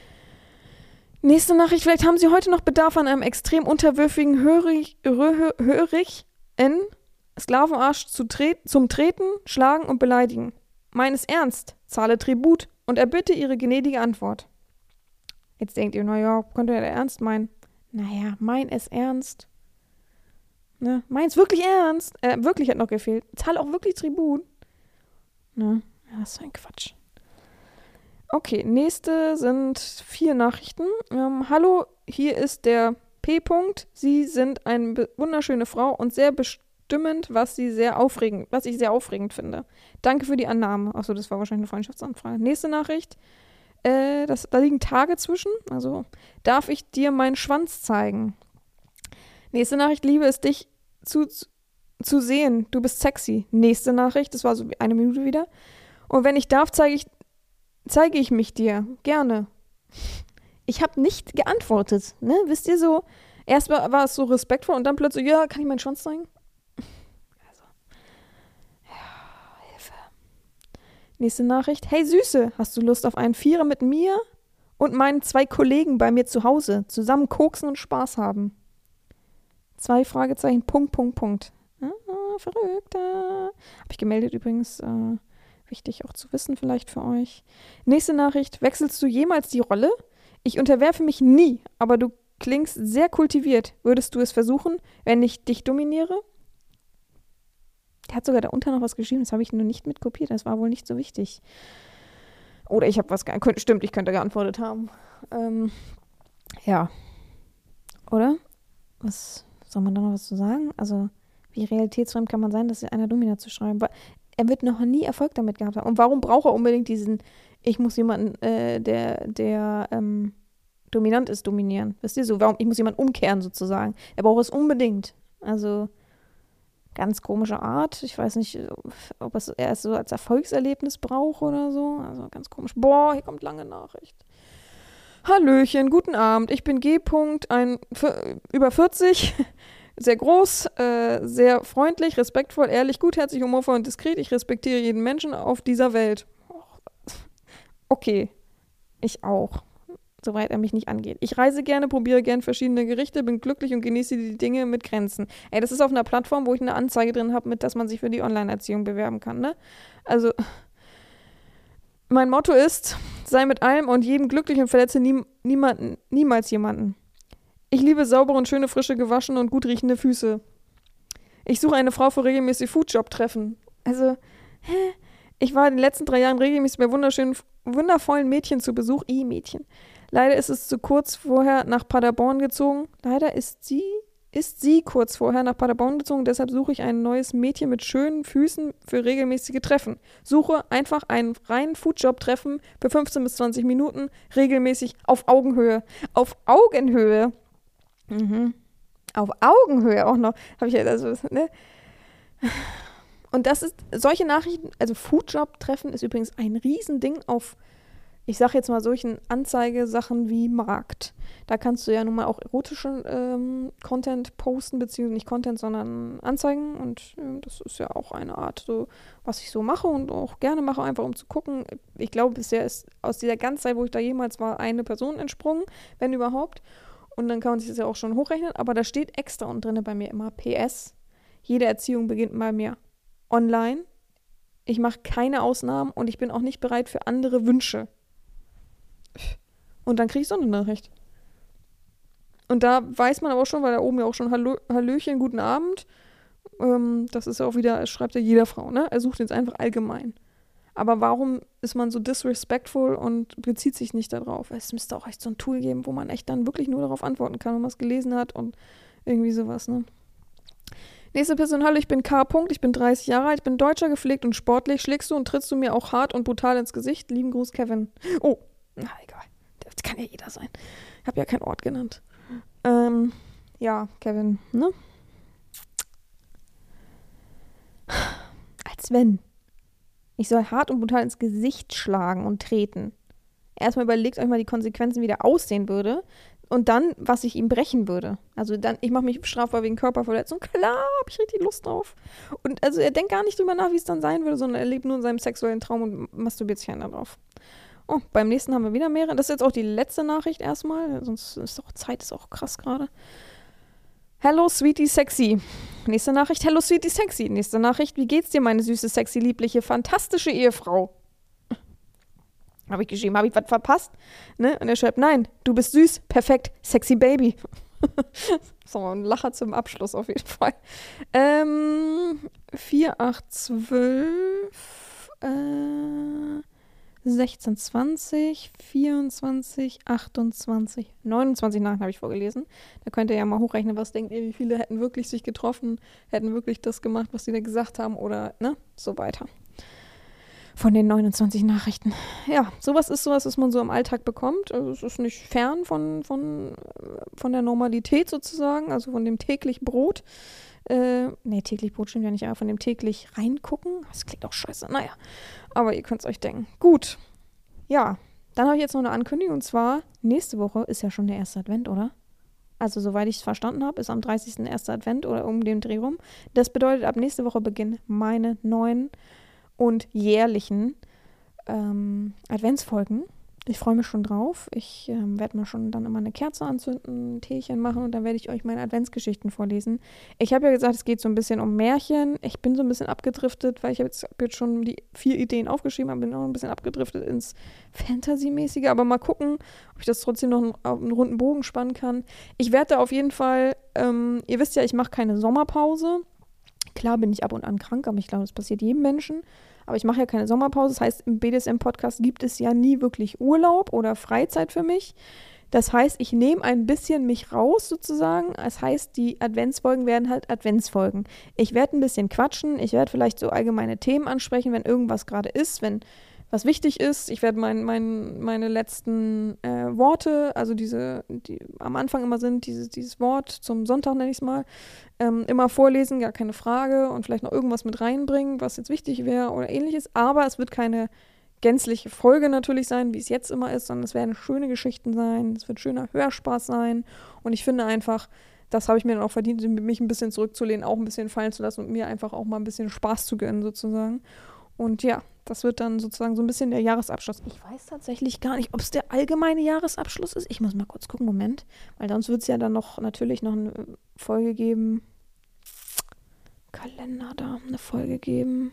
Nächste Nachricht, vielleicht haben Sie heute noch Bedarf an einem extrem unterwürfigen Hörig, Rö- Hörig in Sklavenarsch zu tre- zum Treten, Schlagen und Beleidigen. Meines Ernst, zahle Tribut und erbitte Ihre gnädige Antwort. Jetzt denkt ihr, naja, könnte er ernst meinen? Naja, mein ist ernst. Ne? Meins wirklich ernst. Äh, wirklich hat noch gefehlt. Zahl auch wirklich Tribut. Ne? Ja, das ist ein Quatsch. Okay, nächste sind vier Nachrichten. Ähm, hallo, hier ist der P-Punkt. Sie sind eine be- wunderschöne Frau und sehr bestimmend, was sie sehr aufregend, was ich sehr aufregend finde. Danke für die Annahme. Achso, das war wahrscheinlich eine Freundschaftsanfrage. Nächste Nachricht. Äh, das, da liegen Tage zwischen. Also, darf ich dir meinen Schwanz zeigen? Nächste Nachricht, liebe es dich zu, zu sehen. Du bist sexy. Nächste Nachricht, das war so eine Minute wieder. Und wenn ich darf, zeige ich, zeige ich mich dir. Gerne. Ich habe nicht geantwortet. Ne? Wisst ihr so? Erst war, war es so respektvoll und dann plötzlich, ja, kann ich meinen Schwanz zeigen? Also, ja, Hilfe. Nächste Nachricht. Hey Süße, hast du Lust auf einen Vierer mit mir und meinen zwei Kollegen bei mir zu Hause? Zusammen koksen und Spaß haben. Zwei Fragezeichen, Punkt, Punkt, Punkt. Ah, Verrückter. Habe ich gemeldet übrigens. Äh, wichtig auch zu wissen vielleicht für euch. Nächste Nachricht. Wechselst du jemals die Rolle? Ich unterwerfe mich nie, aber du klingst sehr kultiviert. Würdest du es versuchen, wenn ich dich dominiere? Der hat sogar darunter noch was geschrieben, das habe ich nur nicht mitkopiert, das war wohl nicht so wichtig. Oder ich habe was, ge- könnte- stimmt, ich könnte geantwortet haben. Ähm, ja. Oder? Was soll man da noch was zu sagen? Also, wie realitätsfremd kann man sein, dass einer Domina zu schreiben? Weil er wird noch nie Erfolg damit gehabt haben. Und warum braucht er unbedingt diesen, ich muss jemanden, äh, der, der ähm, dominant ist, dominieren? Wisst ihr so? Warum? Ich muss jemanden umkehren sozusagen. Er braucht es unbedingt. Also, ganz komische Art. Ich weiß nicht, ob es er es so als Erfolgserlebnis braucht oder so. Also, ganz komisch. Boah, hier kommt lange Nachricht. Hallöchen, guten Abend. Ich bin G. ein für, über vierzig, sehr groß, äh, sehr freundlich, respektvoll, ehrlich, gutherzig, humorvoll und diskret. Ich respektiere jeden Menschen auf dieser Welt. Okay, ich auch, soweit er mich nicht angeht. Ich reise gerne, probiere gerne verschiedene Gerichte, bin glücklich und genieße die Dinge mit Grenzen. Ey, das ist auf einer Plattform, wo ich eine Anzeige drin habe, mit dass man sich für die Online-Erziehung bewerben kann, ne? Also, mein Motto ist, sei mit allem und jedem glücklich und verletze nie, niemanden, niemals jemanden. Ich liebe saubere und schöne, frische, gewaschene und gut riechende Füße. Ich suche eine Frau für regelmäßig Foodjob-Treffen. Also, hä? Ich war in den letzten drei Jahren regelmäßig bei wunderschönen, wundervollen Mädchen zu Besuch. I, Mädchen. Leider ist es zu kurz vorher nach Paderborn gezogen. Leider ist sie, ist sie kurz vorher nach Paderborn gezogen. Deshalb suche ich ein neues Mädchen mit schönen Füßen für regelmäßige Treffen. Suche einfach einen reinen Foodjob-Treffen für fünfzehn bis zwanzig Minuten, regelmäßig auf Augenhöhe. Auf Augenhöhe. Mhm. Auf Augenhöhe auch noch. Habe ich ja, also, ne? Und das ist, solche Nachrichten, also Foodjob-Treffen ist übrigens ein Riesending auf, ich sage jetzt mal solchen Anzeigesachen wie Markt. Da kannst du ja nun mal auch erotischen ähm, Content posten, beziehungsweise nicht Content, sondern Anzeigen. Und äh, das ist ja auch eine Art, so was ich so mache und auch gerne mache, einfach um zu gucken. Ich glaube, bisher ist aus dieser ganzen Zeit, wo ich da jemals war, eine Person entsprungen, wenn überhaupt. Und dann kann man sich das ja auch schon hochrechnen. Aber da steht extra und drin bei mir immer P S. Jede Erziehung beginnt bei mir online. Ich mache keine Ausnahmen und ich bin auch nicht bereit für andere Wünsche. Und dann kriege ich so eine Nachricht. Und da weiß man aber auch schon, weil da oben ja auch schon Hallo, Hallöchen, guten Abend. Ähm, das ist ja auch wieder, es schreibt ja jeder Frau, ne? Er sucht jetzt einfach allgemein. Aber warum ist man so disrespectful und bezieht sich nicht darauf? Es müsste auch echt so ein Tool geben, wo man echt dann wirklich nur darauf antworten kann, wenn man es gelesen hat und irgendwie sowas, ne? Nächste Person, hallo, ich bin K. -Punkt, ich bin dreißig Jahre alt, ich bin Deutscher, gepflegt und sportlich. Schlägst du und trittst du mir auch hart und brutal ins Gesicht? Lieben Gruß, Kevin. Oh, na egal. Das kann ja jeder sein. Ich habe ja keinen Ort genannt. Ähm, ja, Kevin, ne? Als wenn. Ich soll hart und brutal ins Gesicht schlagen und treten. Erstmal überlegt euch mal die Konsequenzen, wie der aussehen würde. Und dann, was ich ihm brechen würde. Also dann, ich mache mich strafbar wegen Körperverletzung. Klar, habe ich richtig Lust drauf. Und also er denkt gar nicht drüber nach, wie es dann sein würde, sondern er lebt nur in seinem sexuellen Traum und masturbiert sich dann darauf. Oh, beim nächsten haben wir wieder mehrere. Das ist jetzt auch die letzte Nachricht erstmal. Sonst ist auch Zeit, ist auch krass gerade. Hello, Sweetie Sexy. Nächste Nachricht. Hello, Sweetie Sexy. Nächste Nachricht. Wie geht's dir, meine süße, sexy, liebliche, fantastische Ehefrau? Habe ich geschrieben, habe ich was verpasst? Ne? Und er schreibt, nein, du bist süß, perfekt, sexy Baby. So, ein Lacher zum Abschluss auf jeden Fall. Ähm, vier, acht, zwölf, äh, sechzehn, zwanzig, vierundzwanzig, achtundzwanzig, neunundzwanzig Nachrichten habe ich vorgelesen. Da könnt ihr ja mal hochrechnen, was denkt ihr, wie viele hätten wirklich sich getroffen, hätten wirklich das gemacht, was sie da gesagt haben oder, ne, so weiter. Von den neunundzwanzig Nachrichten. Ja, sowas ist sowas, was man so im Alltag bekommt. Also es ist nicht fern von, von, von der Normalität sozusagen, also von dem täglich Brot. Äh, nee, täglich Brot stimmt ja nicht, aber von dem täglich reingucken. Das klingt auch scheiße. Naja, aber ihr könnt es euch denken. Gut. Ja, dann habe ich jetzt noch eine Ankündigung. Und zwar, nächste Woche ist ja schon der erste Advent, oder? Also soweit ich es verstanden habe, ist am dreißigsten erster Advent oder um den Dreh rum. Das bedeutet, ab nächste Woche beginnen meine neuen und jährlichen ähm, Adventsfolgen. Ich freue mich schon drauf. Ich ähm, werde mal schon dann immer eine Kerze anzünden, ein Teechen machen und dann werde ich euch meine Adventsgeschichten vorlesen. Ich habe ja gesagt, es geht so ein bisschen um Märchen. Ich bin so ein bisschen abgedriftet, weil ich habe jetzt, hab jetzt schon die vier Ideen aufgeschrieben, aber bin auch ein bisschen abgedriftet ins Fantasy-mäßige. Aber mal gucken, ob ich das trotzdem noch einen, auf einen runden Bogen spannen kann. Ich werde da auf jeden Fall, ähm, ihr wisst ja, ich mache keine Sommerpause. Klar bin ich ab und an krank, aber ich glaube, das passiert jedem Menschen. Aber ich mache ja keine Sommerpause. Das heißt, im B D S M-Podcast gibt es ja nie wirklich Urlaub oder Freizeit für mich. Das heißt, ich nehme ein bisschen mich raus sozusagen. Das heißt, die Adventsfolgen werden halt Adventsfolgen. Ich werde ein bisschen quatschen. Ich werde vielleicht so allgemeine Themen ansprechen, wenn irgendwas gerade ist, wenn was wichtig ist. Ich werde mein, mein, meine letzten äh, Worte, also diese, die am Anfang immer sind, dieses, dieses Wort zum Sonntag nenne ich es mal, ähm, immer vorlesen, gar keine Frage und vielleicht noch irgendwas mit reinbringen, was jetzt wichtig wäre oder ähnliches. Aber es wird keine gänzliche Folge natürlich sein, wie es jetzt immer ist, sondern es werden schöne Geschichten sein, es wird schöner Hörspaß sein und ich finde einfach, das habe ich mir dann auch verdient, mich ein bisschen zurückzulehnen, auch ein bisschen fallen zu lassen und mir einfach auch mal ein bisschen Spaß zu gönnen sozusagen. Und ja, das wird dann sozusagen so ein bisschen der Jahresabschluss. Ich weiß tatsächlich gar nicht, ob es der allgemeine Jahresabschluss ist. Ich muss mal kurz gucken, Moment. Weil sonst wird es ja dann noch natürlich noch eine Folge geben. Kalender da, eine Folge geben.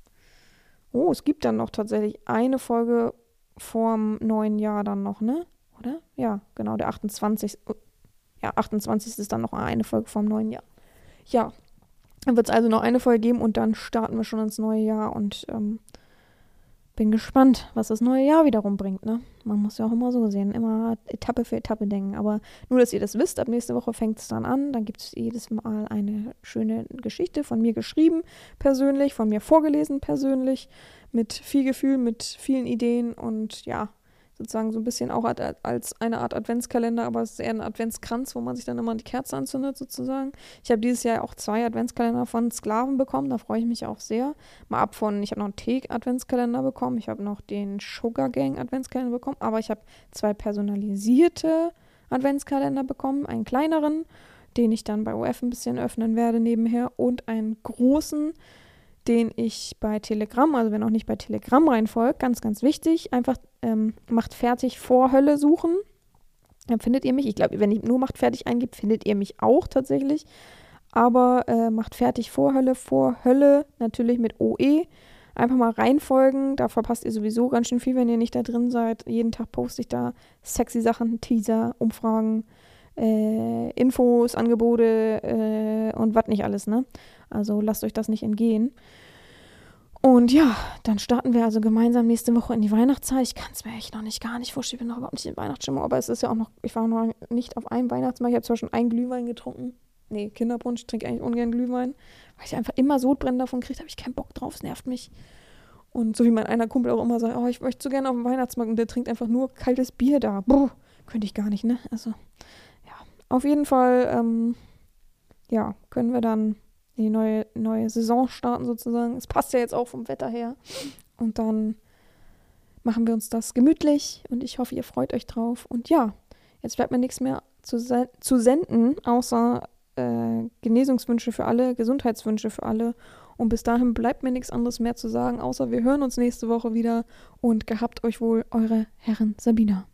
Oh, es gibt dann noch tatsächlich eine Folge vorm neuen Jahr dann noch, ne? Oder? Ja, genau, der achtundzwanzigste. ja, achtundzwanzigsten ist dann noch eine Folge vom neuen Jahr. Ja, dann wird es also noch eine Folge geben und dann starten wir schon ins neue Jahr und ähm, bin gespannt, was das neue Jahr wiederum bringt, ne? Man muss ja auch immer so sehen, immer Etappe für Etappe denken. Aber nur, dass ihr das wisst, ab nächste Woche fängt es dann an. Dann gibt es jedes Mal eine schöne Geschichte von mir geschrieben, persönlich, von mir vorgelesen, persönlich, mit viel Gefühl, mit vielen Ideen und ja, sozusagen so ein bisschen auch als eine Art Adventskalender, aber es ist eher ein Adventskranz, wo man sich dann immer die Kerze anzündet sozusagen. Ich habe dieses Jahr auch zwei Adventskalender von Sklaven bekommen, da freue ich mich auch sehr. Mal ab von, ich habe noch einen Tee-Adventskalender bekommen, ich habe noch den Sugar Gang Adventskalender bekommen, aber ich habe zwei personalisierte Adventskalender bekommen, einen kleineren, den ich dann bei O F ein bisschen öffnen werde nebenher und einen großen, den ich bei Telegram, also wenn auch nicht bei Telegram reinfolgt, ganz, ganz wichtig, einfach ähm, macht fertig vor Hölle suchen. Dann findet ihr mich. Ich glaube, wenn ich nur macht fertig eingibt, findet ihr mich auch tatsächlich. Aber äh, macht fertig vor Hölle, vor Hölle, natürlich mit O E. Einfach mal reinfolgen, da verpasst ihr sowieso ganz schön viel, wenn ihr nicht da drin seid. Jeden Tag poste ich da sexy Sachen, Teaser, Umfragen, äh, Infos, Angebote äh, und was nicht alles, ne? Also lasst euch das nicht entgehen. Und ja, dann starten wir also gemeinsam nächste Woche in die Weihnachtszeit. Ich kann es mir echt noch nicht, gar nicht vorstellen. Ich bin noch überhaupt nicht in Weihnachtsstimmung, aber es ist ja auch noch, ich war noch nicht auf einem Weihnachtsmarkt. Ich habe zwar schon einen Glühwein getrunken. Nee, Kinderpunsch, ich trinke eigentlich ungern Glühwein, weil ich einfach immer Sodbrennen davon kriege, habe ich keinen Bock drauf, es nervt mich. Und so wie mein einer Kumpel auch immer sagt, oh, ich möchte so gerne auf den Weihnachtsmarkt und der trinkt einfach nur kaltes Bier da. Buh, könnte ich gar nicht, ne? Also, ja, auf jeden Fall, ähm, ja, können wir dann die neue, neue Saison starten sozusagen. Es passt ja jetzt auch vom Wetter her. Und dann machen wir uns das gemütlich und ich hoffe, ihr freut euch drauf. Und ja, jetzt bleibt mir nichts mehr zu, se- zu senden, außer äh, Genesungswünsche für alle, Gesundheitswünsche für alle. Und bis dahin bleibt mir nichts anderes mehr zu sagen, außer wir hören uns nächste Woche wieder und gehabt euch wohl, eure Herren Sabina.